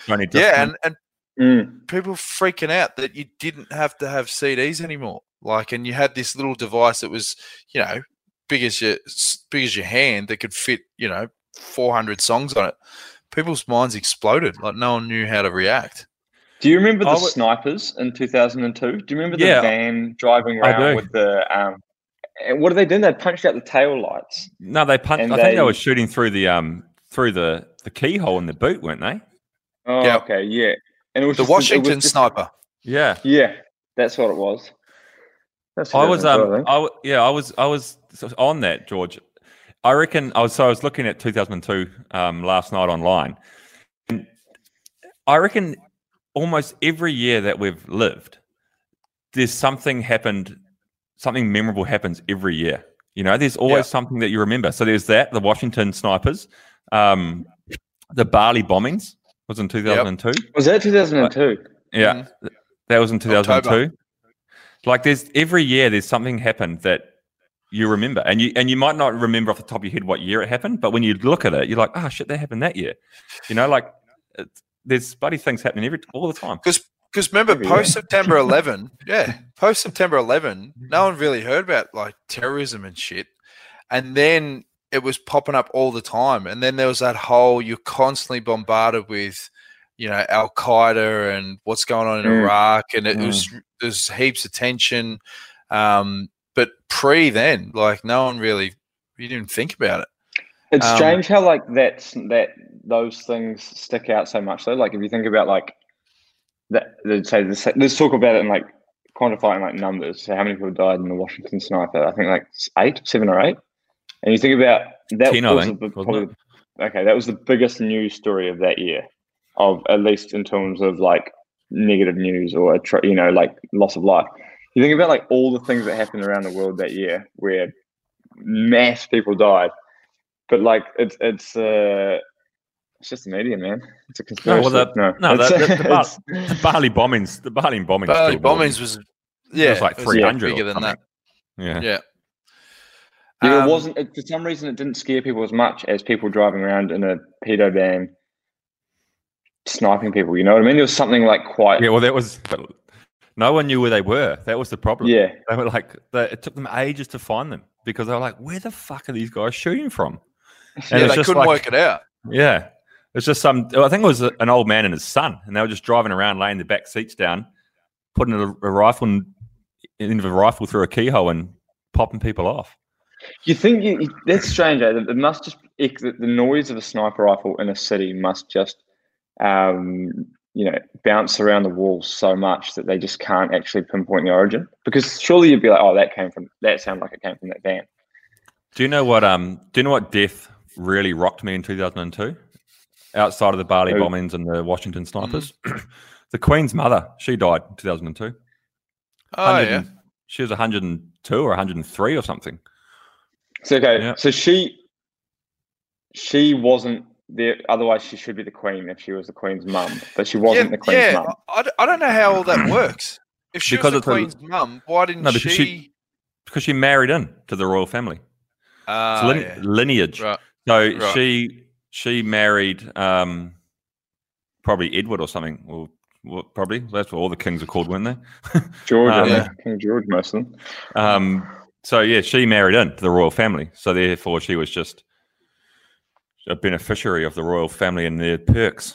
And people freaking out that you didn't have to have CDs anymore. Like, and you had this little device that was, big as your hand that could fit, 400 songs on it. People's minds exploded. Like, no one knew how to react. Do you remember the snipers in 2002? Do you remember the van driving around with the what did they do? They punched out the tail lights. No, they punched. I think they were shooting through the keyhole in the boot, weren't they? Oh, yeah. Okay, yeah. And it was the Washington sniper. Yeah, yeah, that's what it was. I was on that, George. I reckon I was looking at 2002 last night online, and I reckon almost every year that we've lived, there's something memorable happens every year. There's always something that you remember. So there's the Washington snipers, the Bali bombings. Was in 2002. Was that 2002? Yeah, that was in 2002. Like, there's every year there's something happened that you remember, and you might not remember off the top of your head what year it happened, but when you look at it, you're like, oh shit, that happened that year. You know, like there's bloody things happening all the time. Because remember, post September 11, post September 11, no one really heard about like terrorism and shit, and then it was popping up all the time, and then there was that whole you're constantly bombarded with, you know, Al Qaeda and what's going on in Iraq, and there's heaps of tension. But then, like, no one really, you didn't think about it. It's strange how like those things stick out so much though. Like if you think about like that, let's talk about it in like quantifying like numbers. So how many people died in the Washington sniper? I think like 7 or 8. And you think about that 10, that was the biggest news story of that year, of at least in terms of like negative news or like loss of life. You think about like all the things that happened around the world that year where mass people died, but like it's just the media, man. It's a conspiracy. The Bali bombings. The Bali bombings. Bali bombings was like 300 bigger than that. Yeah. It wasn't. For some reason, it didn't scare people as much as people driving around in a pedo van, sniping people. You know what I mean? There was something like quite. Yeah, well, that was. But no one knew where they were. That was the problem. Yeah, they were like. It took them ages to find them because they were like, "Where the fuck are these guys shooting from?" And they couldn't work it out. Yeah, it's just I think it was an old man and his son, and they were just driving around, laying the back seats down, putting a rifle into the rifle through a keyhole and popping people off. You think that's strange? It must just the noise of a sniper rifle in a city must just, bounce around the walls so much that they just can't actually pinpoint the origin. Because surely you'd be like, oh, that sounded like it came from that van. Do you know what death really rocked me in 2002? Outside of the Bali bombings and the Washington snipers, the Queen's mother, she died in 2002. Oh yeah, she was 102 or 103 or something. So so she wasn't there. Otherwise, she should be the Queen if she was the Queen's mum. But she wasn't the Queen's mum. I don't know how all that works. If she was the Queen's mum, why didn't she? Because she married in to the royal family. Lineage. Right. So she married probably Edward or something. Well, probably that's what all the kings are called, weren't they? George, King George, most of them. So yeah, she married into the royal family. So therefore, she was just a beneficiary of the royal family and their perks.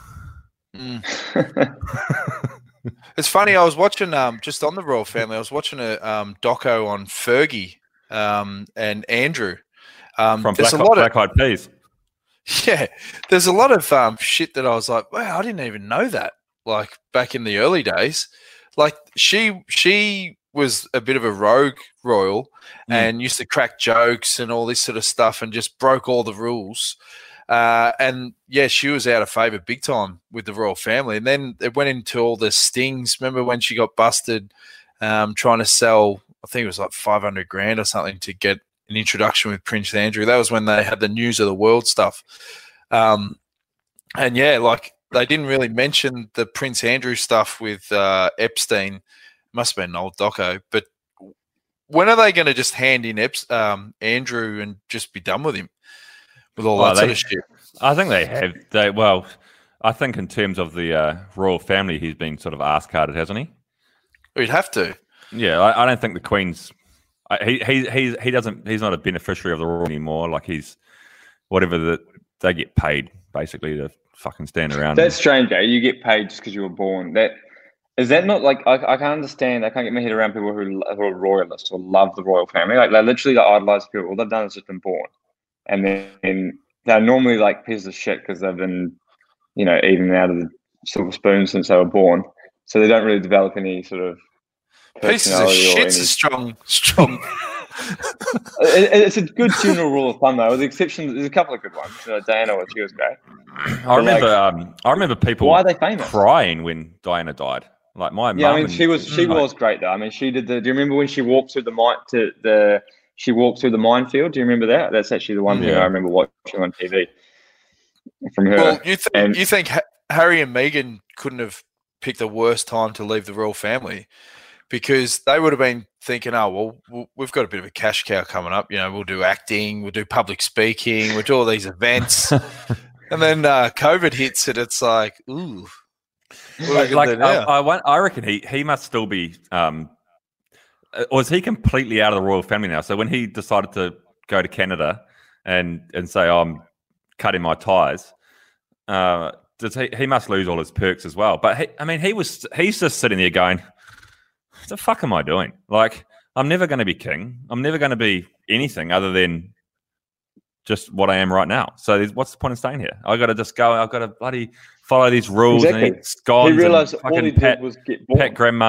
It's funny. I was watching just on the royal family. I was watching a doco on Fergie and Andrew from Black Eyed Peas. Yeah, there's a lot of shit that I was like, wow, I didn't even know that. Like back in the early days, like she was a bit of a rogue royal and used to crack jokes and all this sort of stuff and just broke all the rules. And yeah, she was out of favor big time with the royal family. And then it went into all the stings. Remember when she got busted trying to sell, I think it was like $500,000 or something to get an introduction with Prince Andrew. That was when they had the news of the world stuff. And yeah, like they didn't really mention the Prince Andrew stuff with Epstein. Must have been an old doco, but when are they going to just hand in Andrew and just be done with him with all that sort of shit? I think they have. I think in terms of the royal family, he's been sort of ass-carded, hasn't he? He'd have to. Yeah, I don't think the Queen's. He doesn't. He's not a beneficiary of the royal anymore. Like he's whatever that they get paid basically to fucking stand around. That's strange, eh? You get paid just because you were born. Is that not like I can't understand? I can't get my head around people who are royalists or love the royal family. Like they literally idolize people. All they've done is just been born, and then they're normally like pieces of shit because they've been, eating out of the silver spoon since they were born. So they don't really develop any sort of pieces of shit's a strong. It's a good general rule of thumb, though. With the exception, there's a couple of good ones. Diana, she was great. I remember people. Why are they famous? Crying when Diana died. Like my mum. I mean, she was great though. I mean, she did do you remember when she walked through she walked through the minefield? Do you remember that? That's actually the one thing I remember watching on TV from her. Well, you think Harry and Meghan couldn't have picked the worst time to leave the royal family, because they would have been thinking, oh, well, we've got a bit of a cash cow coming up. You know, we'll do acting, we'll do public speaking, we'll do all these events. And then COVID hits and it's like, ooh. I reckon he must still be, or is he completely out of the royal family now? So when he decided to go to Canada and say, oh, I'm cutting my ties, he must lose all his perks as well. But he's just sitting there going, what the fuck am I doing? Like, I'm never going to be king. I'm never going to be anything other than just what I am right now. So what's the point of staying here? I got to just go. I've got to bloody follow these rules. Exactly. And eat scones. He realised and all he fucking did was get born.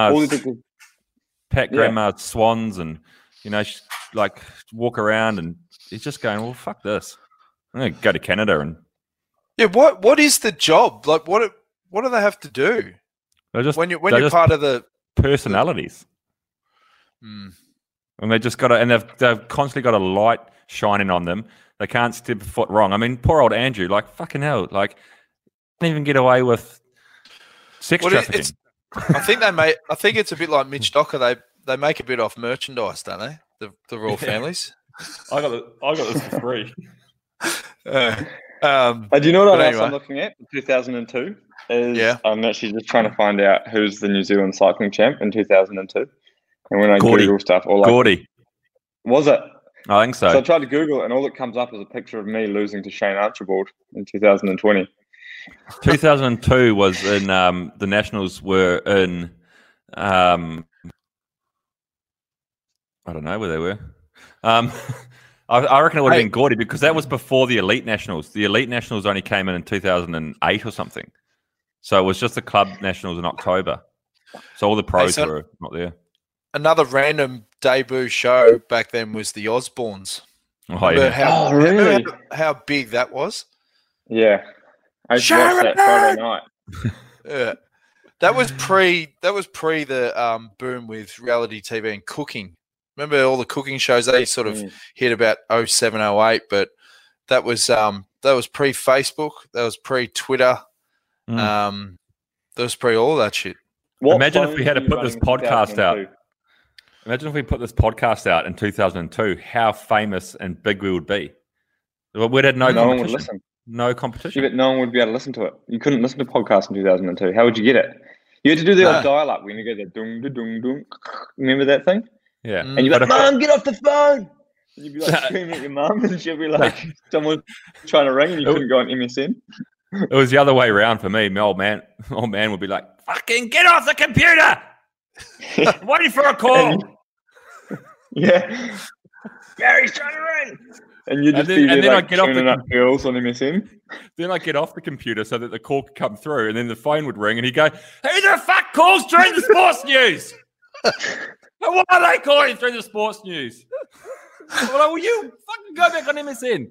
Pet grandma's swans, and like walk around, and he's just going, well, fuck this. I'm going to go to Canada and What is the job? Like, what do they have to do when you're part of the personalities? And they just got to, and they've constantly got a light shining on them. They can't step a foot wrong. I mean, poor old Andrew, like fucking hell, like can't even get away with sex trafficking. I think it's a bit like Mitch Docker. They make a bit off merchandise, don't they? The royal families. I got this for free. Do you know what else I'm looking at? 2002 is I'm actually just trying to find out who's the New Zealand cycling champ in 2002. And when I Google stuff, Gordy. Was it? I think so. So I tried to Google it, and all that comes up is a picture of me losing to Shane Archibald in 2020. 2002 was in the Nationals were in I don't know where they were. I reckon it would have been Gordy, because that was before the Elite Nationals. The Elite Nationals only came in 2008 or something. So it was just the Club Nationals in October. So all the pros were not there. Another random debut show back then was the Osbournes. Really? How big that was? Yeah. I watched that Friday night. Yeah. That was pre the boom with reality TV and cooking. Remember all the cooking shows? They sort of hit about 07, 08, but that was pre-Facebook. That was pre-Twitter. That was pre all that shit. Imagine if we had to put this podcast out. Imagine if we put this podcast out in 2002, how famous and big we would be. We'd have no competition. One would listen. No competition. Yeah, but no one would be able to listen to it. You couldn't listen to podcasts in 2002. How would you get it? You had to do the old dial-up when you go the dung, dung, dung. Remember that thing? Yeah. And you'd be like, Mum, get off the phone! And you'd be like screaming at your mum, and she'd be like, someone trying to ring, and you couldn't go on MSN. It was the other way around for me. My old man would be like, fucking get off the computer! I'm waiting for a call! Yeah. Gary's trying to ring! And you just be there, like, tuning up girls on MSN. Then I get off the computer so that the call could come through, and then the phone would ring, and he'd go, who the fuck calls during the sports news? Why are they calling through the sports news? Well, you fucking go back on MSN.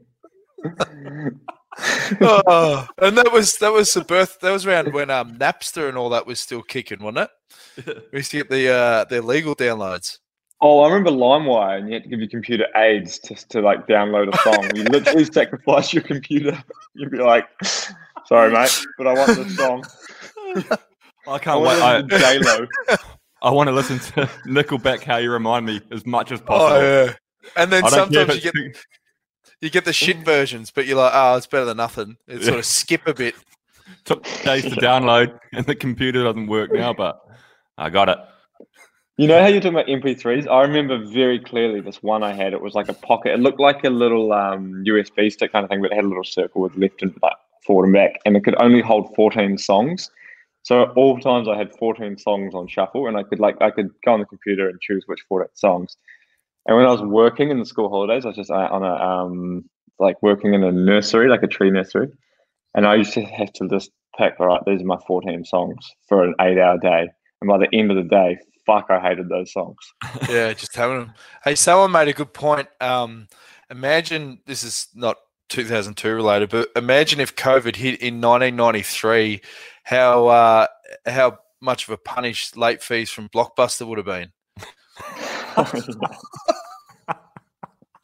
And that was the birth. That was around when Napster and all that was still kicking, wasn't it? We used to get the legal downloads. Oh, I remember LimeWire, and you had to give your computer AIDS just to like download a song. You literally sacrifice your computer. You'd be like, "Sorry, mate, but I want this song." I can't wait. J-Lo. I want to listen to Nickelback, How You Remind Me, as much as possible. Oh, yeah. And then sometimes you get the shit versions, but you're like, oh, it's better than nothing. It sort of skip a bit. Took days to download, and the computer doesn't work now, but I got it. You know how you're talking about MP3s? I remember very clearly this one I had. It was like a pocket. It looked like a little USB stick kind of thing, but it had a little circle with left and like forward and back, and it could only hold 14 songs. So all times I had 14 songs on shuffle, and I could go on the computer and choose which 14 songs. And when I was working in the school holidays, I was just on a like working in a nursery, like a tree nursery, and I used to have to just pick, all right, these are my 14 songs for an 8-hour day. And by the end of the day, fuck, I hated those songs. Yeah, just having them. Hey, someone made a good point. Imagine, this is not 2002 related, but imagine if COVID hit in 1993, how much of a punish late fees from Blockbuster would have been.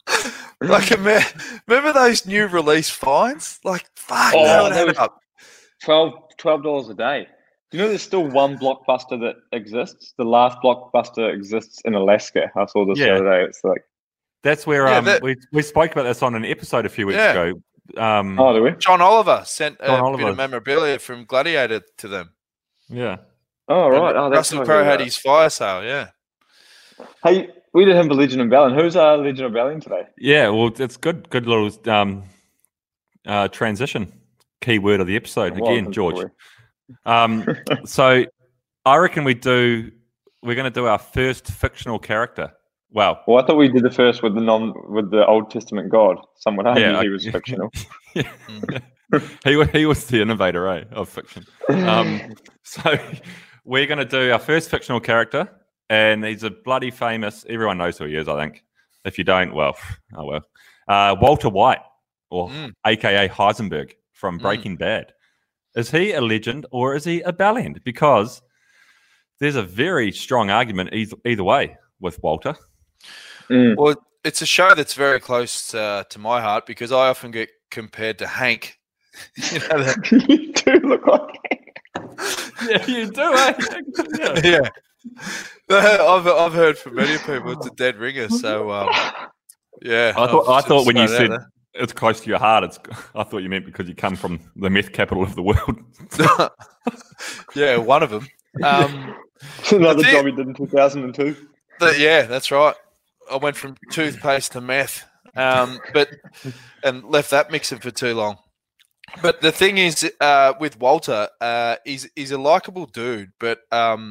Like, remember those new release fines? Like, fuck, that would add up. $12 a day. Do you know there's still one Blockbuster that exists? The last Blockbuster exists in Alaska. I saw this the other day. It's like that's where we spoke about this on an episode a few weeks ago. Oh, do we? John Oliver sent bit of memorabilia from Gladiator to them. Yeah. Oh, right. Oh, that's Russell Crowe had his fire sale. Yeah. Hey, we did him for Legion of Bellion. Who's our Legion of Bellion today? Yeah, well, it's good little transition. Keyword of the episode again, George. So I reckon we're going to do our first fictional character. Well, I thought we did the first with the Old Testament God. Someone knew he was fictional. He was the innovator, of fiction. So we're going to do our first fictional character, and he's a bloody famous. Everyone knows who he is, I think. If you don't, well, oh well. Walter White, or AKA Heisenberg from Breaking Bad. Is he a legend or is he a bellend? Because there's a very strong argument either way with Walter. Well, it's a show that's very close to my heart because I often get compared to Hank. You do look like Hank. Yeah, you do, eh? Yeah. I've heard from many people it's a dead ringer. So, yeah. I thought when you said it's close to your heart, I thought you meant because you come from the meth capital of the world. Yeah, one of them. Another job he did in 2002. Yeah, that's right. I went from toothpaste to meth, and left that mixing for too long. But the thing is, with Walter, he's a likable dude, but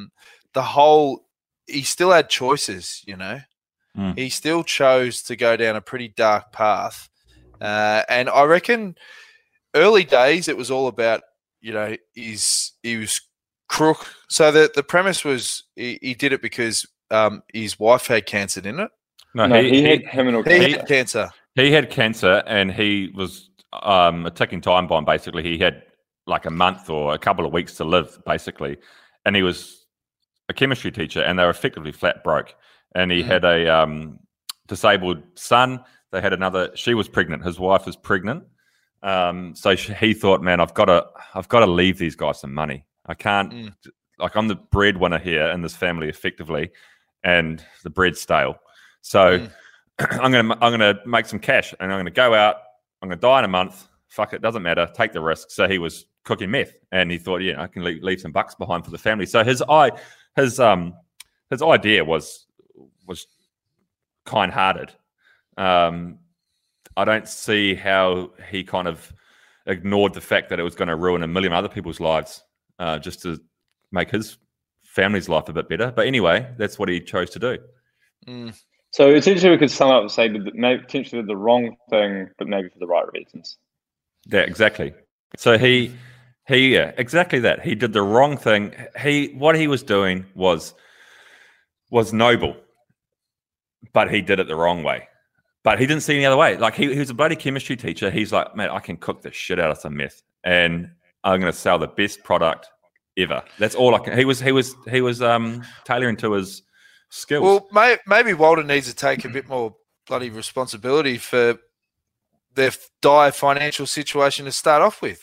he still had choices, you know. He still chose to go down a pretty dark path. And I reckon early days it was all about, you know, he was crook. So the premise was he did it because his wife had cancer, didn't it? No, he had cancer. He had cancer, and he was a ticking time bomb. Basically, he had like a month or a couple of weeks to live, basically, and he was a chemistry teacher, and they were effectively flat broke. And he had a disabled son. They had another. She was pregnant. His wife was pregnant. So he thought, man, I've got to leave these guys some money. I can't. Like, I'm the breadwinner here in this family, effectively, and the bread's stale. So I'm gonna make some cash, and I'm gonna go out. I'm gonna die in a month. Fuck it, doesn't matter. Take the risk. So he was cooking meth, and he thought, yeah, I can leave some bucks behind for the family. So his idea was kind-hearted. I don't see how he kind of ignored the fact that it was going to ruin a million other people's lives just to make his family's life a bit better. But anyway, that's what he chose to do. So essentially we could sum up and say that maybe potentially did the wrong thing, but maybe for the right reasons. Yeah, exactly. So he exactly that. He did the wrong thing. What he was doing was noble, but he did it the wrong way. But he didn't see any other way. Like, he was a bloody chemistry teacher. He's like, man, I can cook the shit out of some meth, and I'm going to sell the best product ever. That's all I can. He was tailoring to his skills. Well, maybe Walter needs to take a bit more bloody responsibility for their dire financial situation to start off with.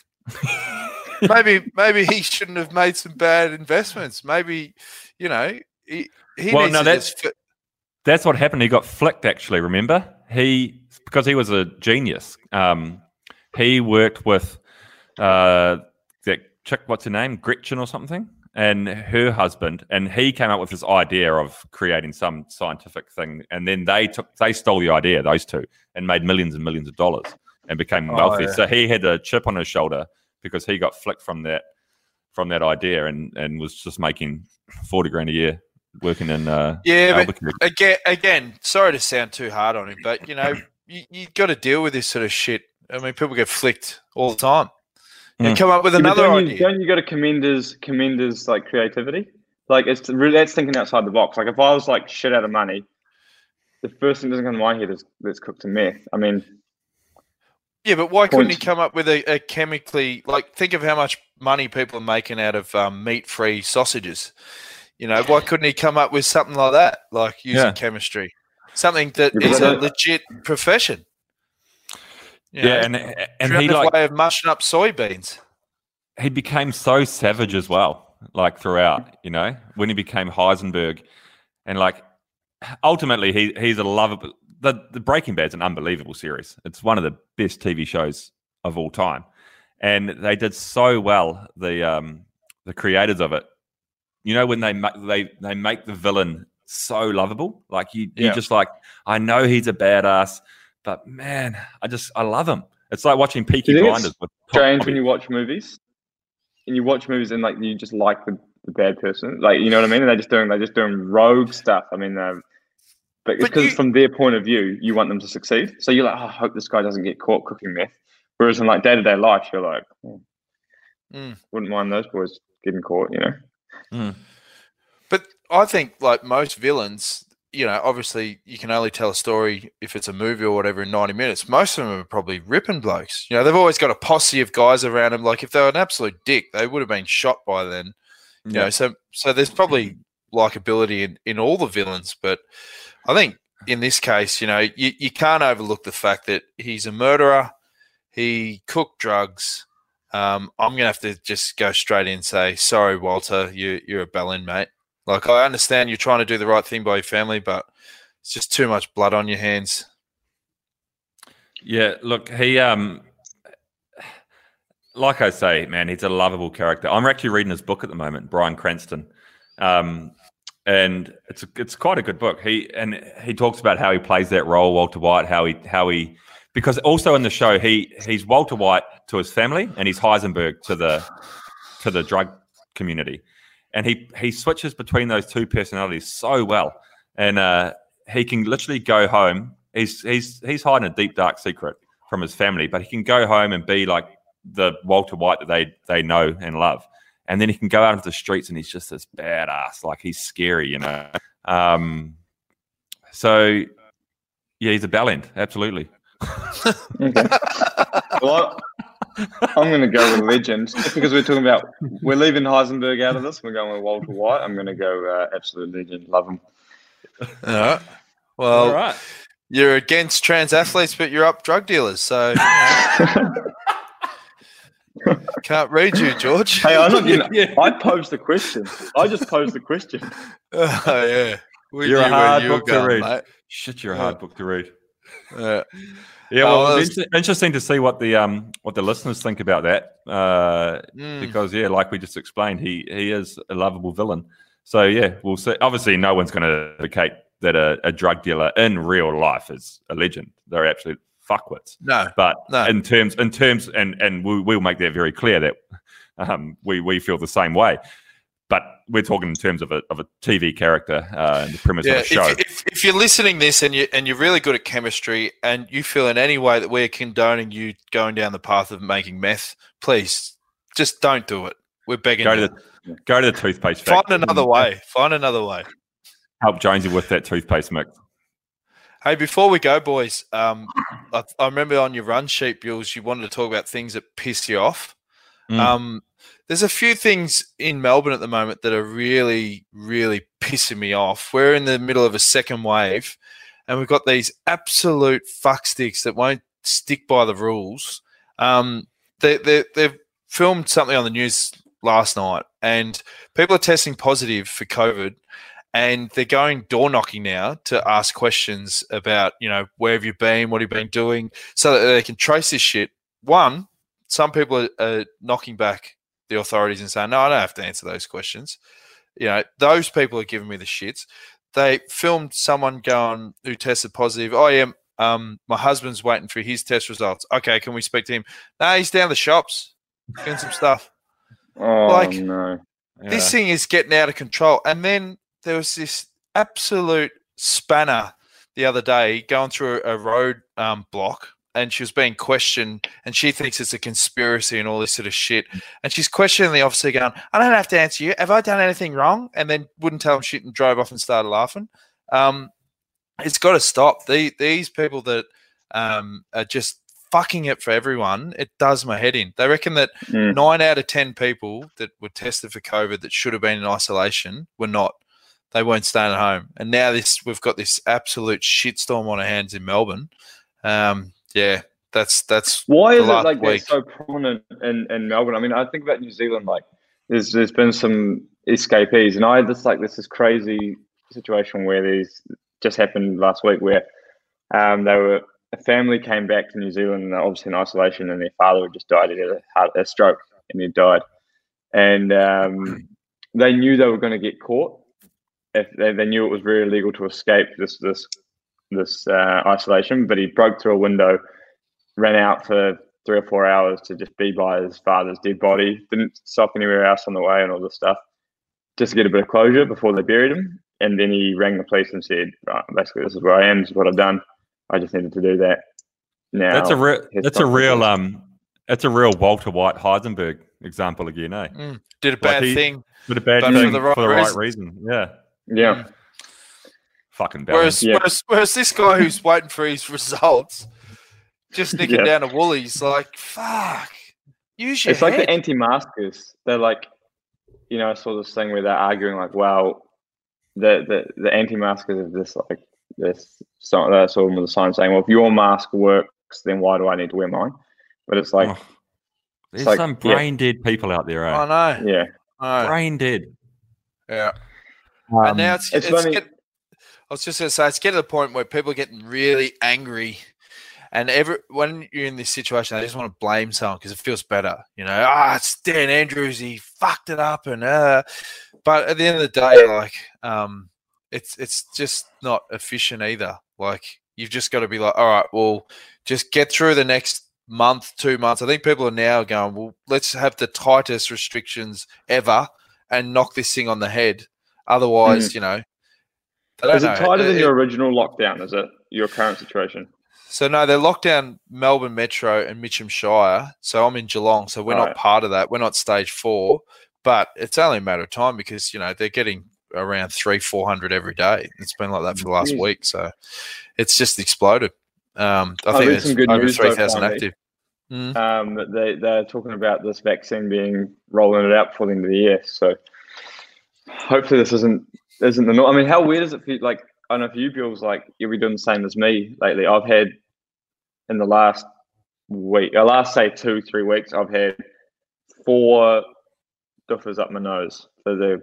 maybe he shouldn't have made some bad investments. Maybe, you know, he needs to just that's what happened. He got flicked, actually, remember? Because he was a genius. He worked with that chick, what's her name? Gretchen or something? And her husband. And he came up with this idea of creating some scientific thing. And then they stole the idea, those two, and made millions and millions of dollars and became wealthy. Yeah. So he had a chip on his shoulder because he got flicked from that idea and was just making $40,000 a year. Working in but again, sorry to sound too hard on him, but you know, you got to deal with this sort of shit. I mean, people get flicked all the time. You come up with another idea. Don't you got to commend his like creativity? Like, that's thinking outside the box. Like, if I was like shit out of money, the first thing that doesn't come to my head is let's cook some meth. I mean, yeah, but why couldn't he come up with a chemically, like, think of how much money people are making out of meat-free sausages. You know, why couldn't he come up with something like that, like using chemistry, something that is a legit profession? You know, and he like way of mushing up soybeans. he became so savage as well, like throughout, you know, when he became Heisenberg. And like ultimately he's a lovable. The Breaking Bad's an unbelievable series. It's one of the best TV shows of all time. And they did so well, the creators of it. You know, when they make the villain so lovable, like you just like, I know he's a badass, but man, I love him. It's like watching Peaky Blinders. With strange when you watch movies, and like you just like the bad person, like, you know what I mean? And they're just doing rogue stuff. I mean, but because from their point of view, you want them to succeed. So you're like, oh, I hope this guy doesn't get caught cooking meth. Whereas in like day-to-day life, you're like, wouldn't mind those boys getting caught, you know? But I think like most villains, you know, obviously you can only tell a story if it's a movie or whatever in 90 minutes. Most of them are probably ripping blokes. You know, they've always got a posse of guys around them. Like if they were an absolute dick, they would have been shot by then. You know, so there's probably likability in all the villains. But I think in this case, you know, you can't overlook the fact that he's a murderer. He cooked drugs. I'm going to have to just go straight in and say, sorry, Walter, you're a bellend, mate. Like, I understand you're trying to do the right thing by your family, but it's just too much blood on your hands. Yeah, look, he, like I say, man, he's a lovable character. I'm actually reading his book at the moment, Bryan Cranston, and it's quite a good book. He talks about how he plays that role, Walter White, how he because also in the show he's Walter White to his family and he's Heisenberg to the drug community. And he switches between those two personalities so well, and he can literally go home. He's hiding a deep dark secret from his family, but he can go home and be like the Walter White that they know and love, and then he can go out into the streets and he's just this badass. Like he's scary, you know. So yeah, he's a bellend, absolutely. Okay. Well, I'm going to go with legend, just because we're leaving Heisenberg out of this. We're going with Walter White. I'm going to go absolute legend. Love him. All right. Well, all right. You're against trans athletes, but you're up drug dealers. So can't read you, George. Hey, I'm not. I posed the question. I just posed the question. Oh yeah, you're a hard book to read. Mate. Shit, you're a hard book to read. Yeah, well, it's interesting to see what the listeners think about that, because like we just explained, he is a lovable villain. So yeah, we'll see. Obviously, no one's going to advocate that a drug dealer in real life is a legend. They're absolute fuckwits. No, but in terms, and we'll make that very clear that we feel the same way. But we're talking in terms of a TV character and the premise of a show. If you're listening to this and you're really good at chemistry and you feel in any way that we're condoning you going down the path of making meth, please just don't do it. We're begging you. Go to the toothpaste factory. Find another way. Help Jonesy with that toothpaste mix. Hey, before we go, boys, I remember on your run sheet, Bills, you wanted to talk about things that piss you off. There's a few things in Melbourne at the moment that are really, really pissing me off. We're in the middle of a second wave, and we've got these absolute fucksticks that won't stick by the rules. They've filmed something on the news last night, and people are testing positive for COVID, and they're going door knocking now to ask questions about, you know, where have you been, what have you been doing, so that they can trace this shit. One, some people are knocking back the authorities and saying, no, I don't have to answer those questions. You know, those people are giving me the shits. They filmed someone going who tested positive. Oh, yeah, my husband's waiting for his test results. Okay, can we speak to him? No, he's down the shops getting some stuff. Oh, no. Yeah. This thing is getting out of control. And then there was this absolute spanner the other day going through a road block, and she was being questioned, and she thinks it's a conspiracy and all this sort of shit. And she's questioning the officer going, I don't have to answer you. Have I done anything wrong? And then wouldn't tell him shit and drove off and started laughing. It's got to stop. These people that are just fucking it for everyone, it does my head in. They reckon that 9 out of 10 people that were tested for COVID that should have been in isolation were not. They weren't staying at home. And now we've got this absolute shitstorm on our hands in Melbourne. Yeah, That's Why the is it last like week. that's so prominent in Melbourne? I mean, I think about New Zealand, like there's been some escapees, and I just like this crazy situation where these just happened last week where a family came back to New Zealand and they're obviously in isolation, and their father had just died. He had a stroke and he died, and they knew they were going to get caught. If they knew it was very illegal to escape this isolation, but he broke through a window, ran out for 3 or 4 hours to just be by his father's dead body, didn't stop anywhere else on the way and all this stuff, just to get a bit of closure before they buried him. And then he rang the police and said, right, basically, this is where I am, this is what I've done. I just needed to do that. Now That's a real Walter White Heisenberg example again, eh? Did a bad thing. Did a bad but thing for the right reason. Yeah. Yeah. Fucking balance. Whereas this guy who's waiting for his results, just nicking down a Woolies, like, fuck. Use your It's head. like the anti-maskers. They're like, you know, I saw this thing where they're arguing like, well, the anti-maskers of this like this sort of with a sign saying, well, if your mask works, then why do I need to wear mine? But it's like there's some brain dead people out there, eh? I know. Yeah. Brain dead. Yeah. And now it's funny. I was just going to say, it's getting to the point where people are getting really angry. And when you're in this situation, they just want to blame someone because it feels better. You know, it's Dan Andrews. He fucked it up. But at the end of the day, like, it's just not efficient either. Like, you've just got to be like, all right, well, just get through the next month, 2 months. I think people are now going, well, let's have the tightest restrictions ever and knock this thing on the head. Otherwise, you know, is it tighter than your original lockdown? Is it your current situation? So no, they're locked down Melbourne Metro and Mitcham Shire. So I'm in Geelong, so we're not part of that. We're not stage 4, but it's only a matter of time because, you know, they're getting around 300-400 every day. It's been like that for the last week, so it's just exploded. I think there's some good over news 3,000 active. They're talking about this vaccine being rolling it out before the end of the year. So hopefully this isn't the norm. I mean, how weird is it for you? Like, I don't know if you, Bill's like, you'll be doing the same as me lately. I've had in the last week, last say 2-3 weeks, I've had 4 doofers up my nose for the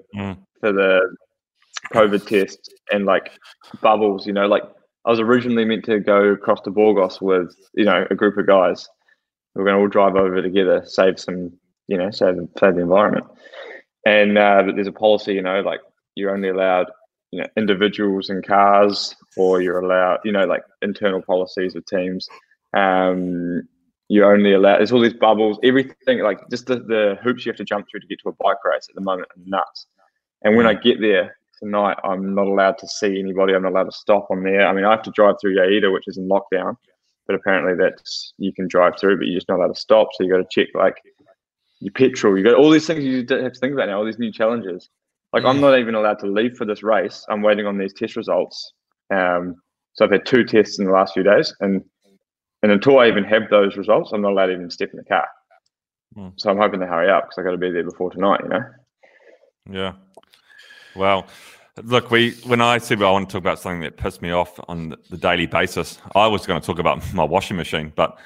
COVID test and like bubbles. You know, like I was originally meant to go across to Burgos with, you know, a group of guys. We're going to all drive over together, save some, you know, save the environment. And but there's a policy, you know, like you're only allowed, you know, individuals in cars, or you're allowed, you know, like internal policies of teams. You're only allowed. There's all these bubbles, everything, like just the hoops you have to jump through to get to a bike race at the moment are nuts. And when I get there tonight, I'm not allowed to see anybody. I'm not allowed to stop on there. I mean, I have to drive through Yaida, which is in lockdown, but apparently that's you can drive through, but you're just not allowed to stop. So you got to check like your petrol. You got all these things you have to think about now. All these new challenges. Like I'm not even allowed to leave for this race. I'm waiting on these test results. So I've had 2 tests in the last few days, and until I even have those results, I'm not allowed to even step in the car. So I'm hoping to hurry up because I got to be there before tonight. You know. Yeah. Well, look, when I said I want to talk about something that pissed me off on the daily basis, I was going to talk about my washing machine, but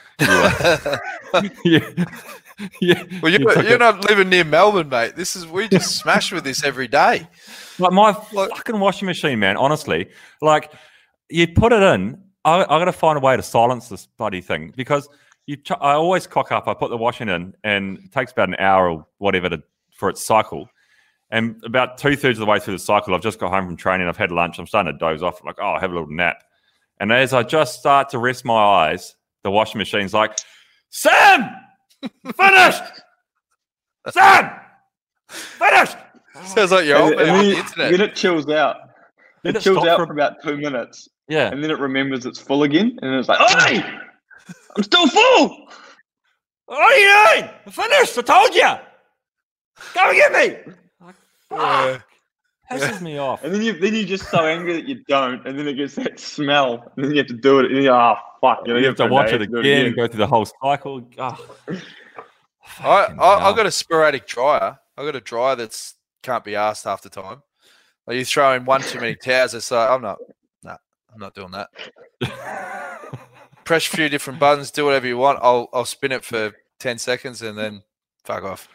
well, you're not living near Melbourne, mate. We just smash with this every day. Like my fucking washing machine, man. Honestly, like you put it in, I got to find a way to silence this bloody thing because I always cock up. I put the washing in, and it takes about an hour or whatever for its cycle. And about 2/3 of the way through the cycle, I've just got home from training. I've had lunch. I'm starting to doze off. I'm like, I'll have a little nap. And as I just start to rest my eyes, the washing machine's like, Sam, finished. Sam, finished. Sounds like you're old man on the internet. Then it chills out. It chills out for about 2 minutes. Yeah. And then it remembers it's full again. And it's like, hey, I'm still full. What are you doing? I finished. I told you. Come and get me. Pisses me off. And then you're just so angry that you don't, and then it gets that smell, and then you have to do it, and you're fuck. You have to watch it again and go through the whole cycle. I've got a sporadic dryer. I've got a dryer that's can't be asked half the time. Like you throw in one too many towels, it's like I'm not doing that. press a few different buttons, do whatever you want. I'll spin it for 10 seconds and then fuck off.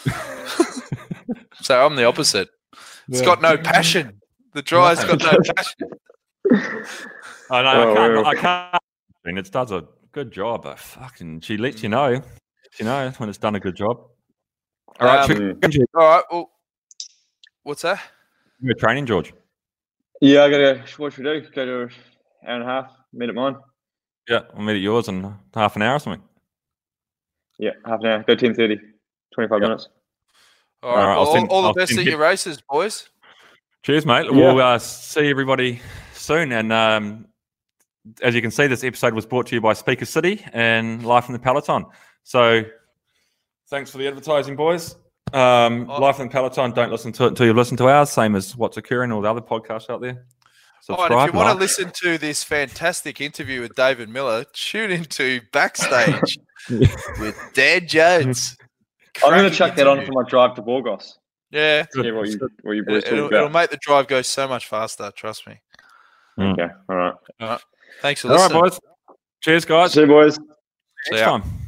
So I'm the opposite. It's got no passion. The dryer's got no passion. I know. I can't. I mean, it does a good job, but fucking, she lets you know. You know when it's done a good job. All right. All right. Well, what's that? You're training, George. Yeah, I gotta go. What should we do? Go to an hour and a half. Meet at mine. Yeah, I'll meet at yours in half an hour or something. Yeah, half an hour. Go 10:30. 25 minutes. All right. All the best at your races, boys. Cheers, mate. Yeah. We'll see everybody soon. And as you can see, this episode was brought to you by Speaker City and Life in the Peloton. So thanks for the advertising, boys. Life in the Peloton, don't listen to it until you listen to ours, same as What's Occurring, all the other podcasts out there. Subscribe, and if you want to listen to this fantastic interview with David Miller, tune into Backstage with Dan Jones. I'm going to chuck that on for my drive to Burgos. Yeah. Yeah, what you boys talk about. It'll make the drive go so much faster, trust me. Okay, all right. Thanks for listening. All right, boys. Cheers, guys. See you, boys. Next time.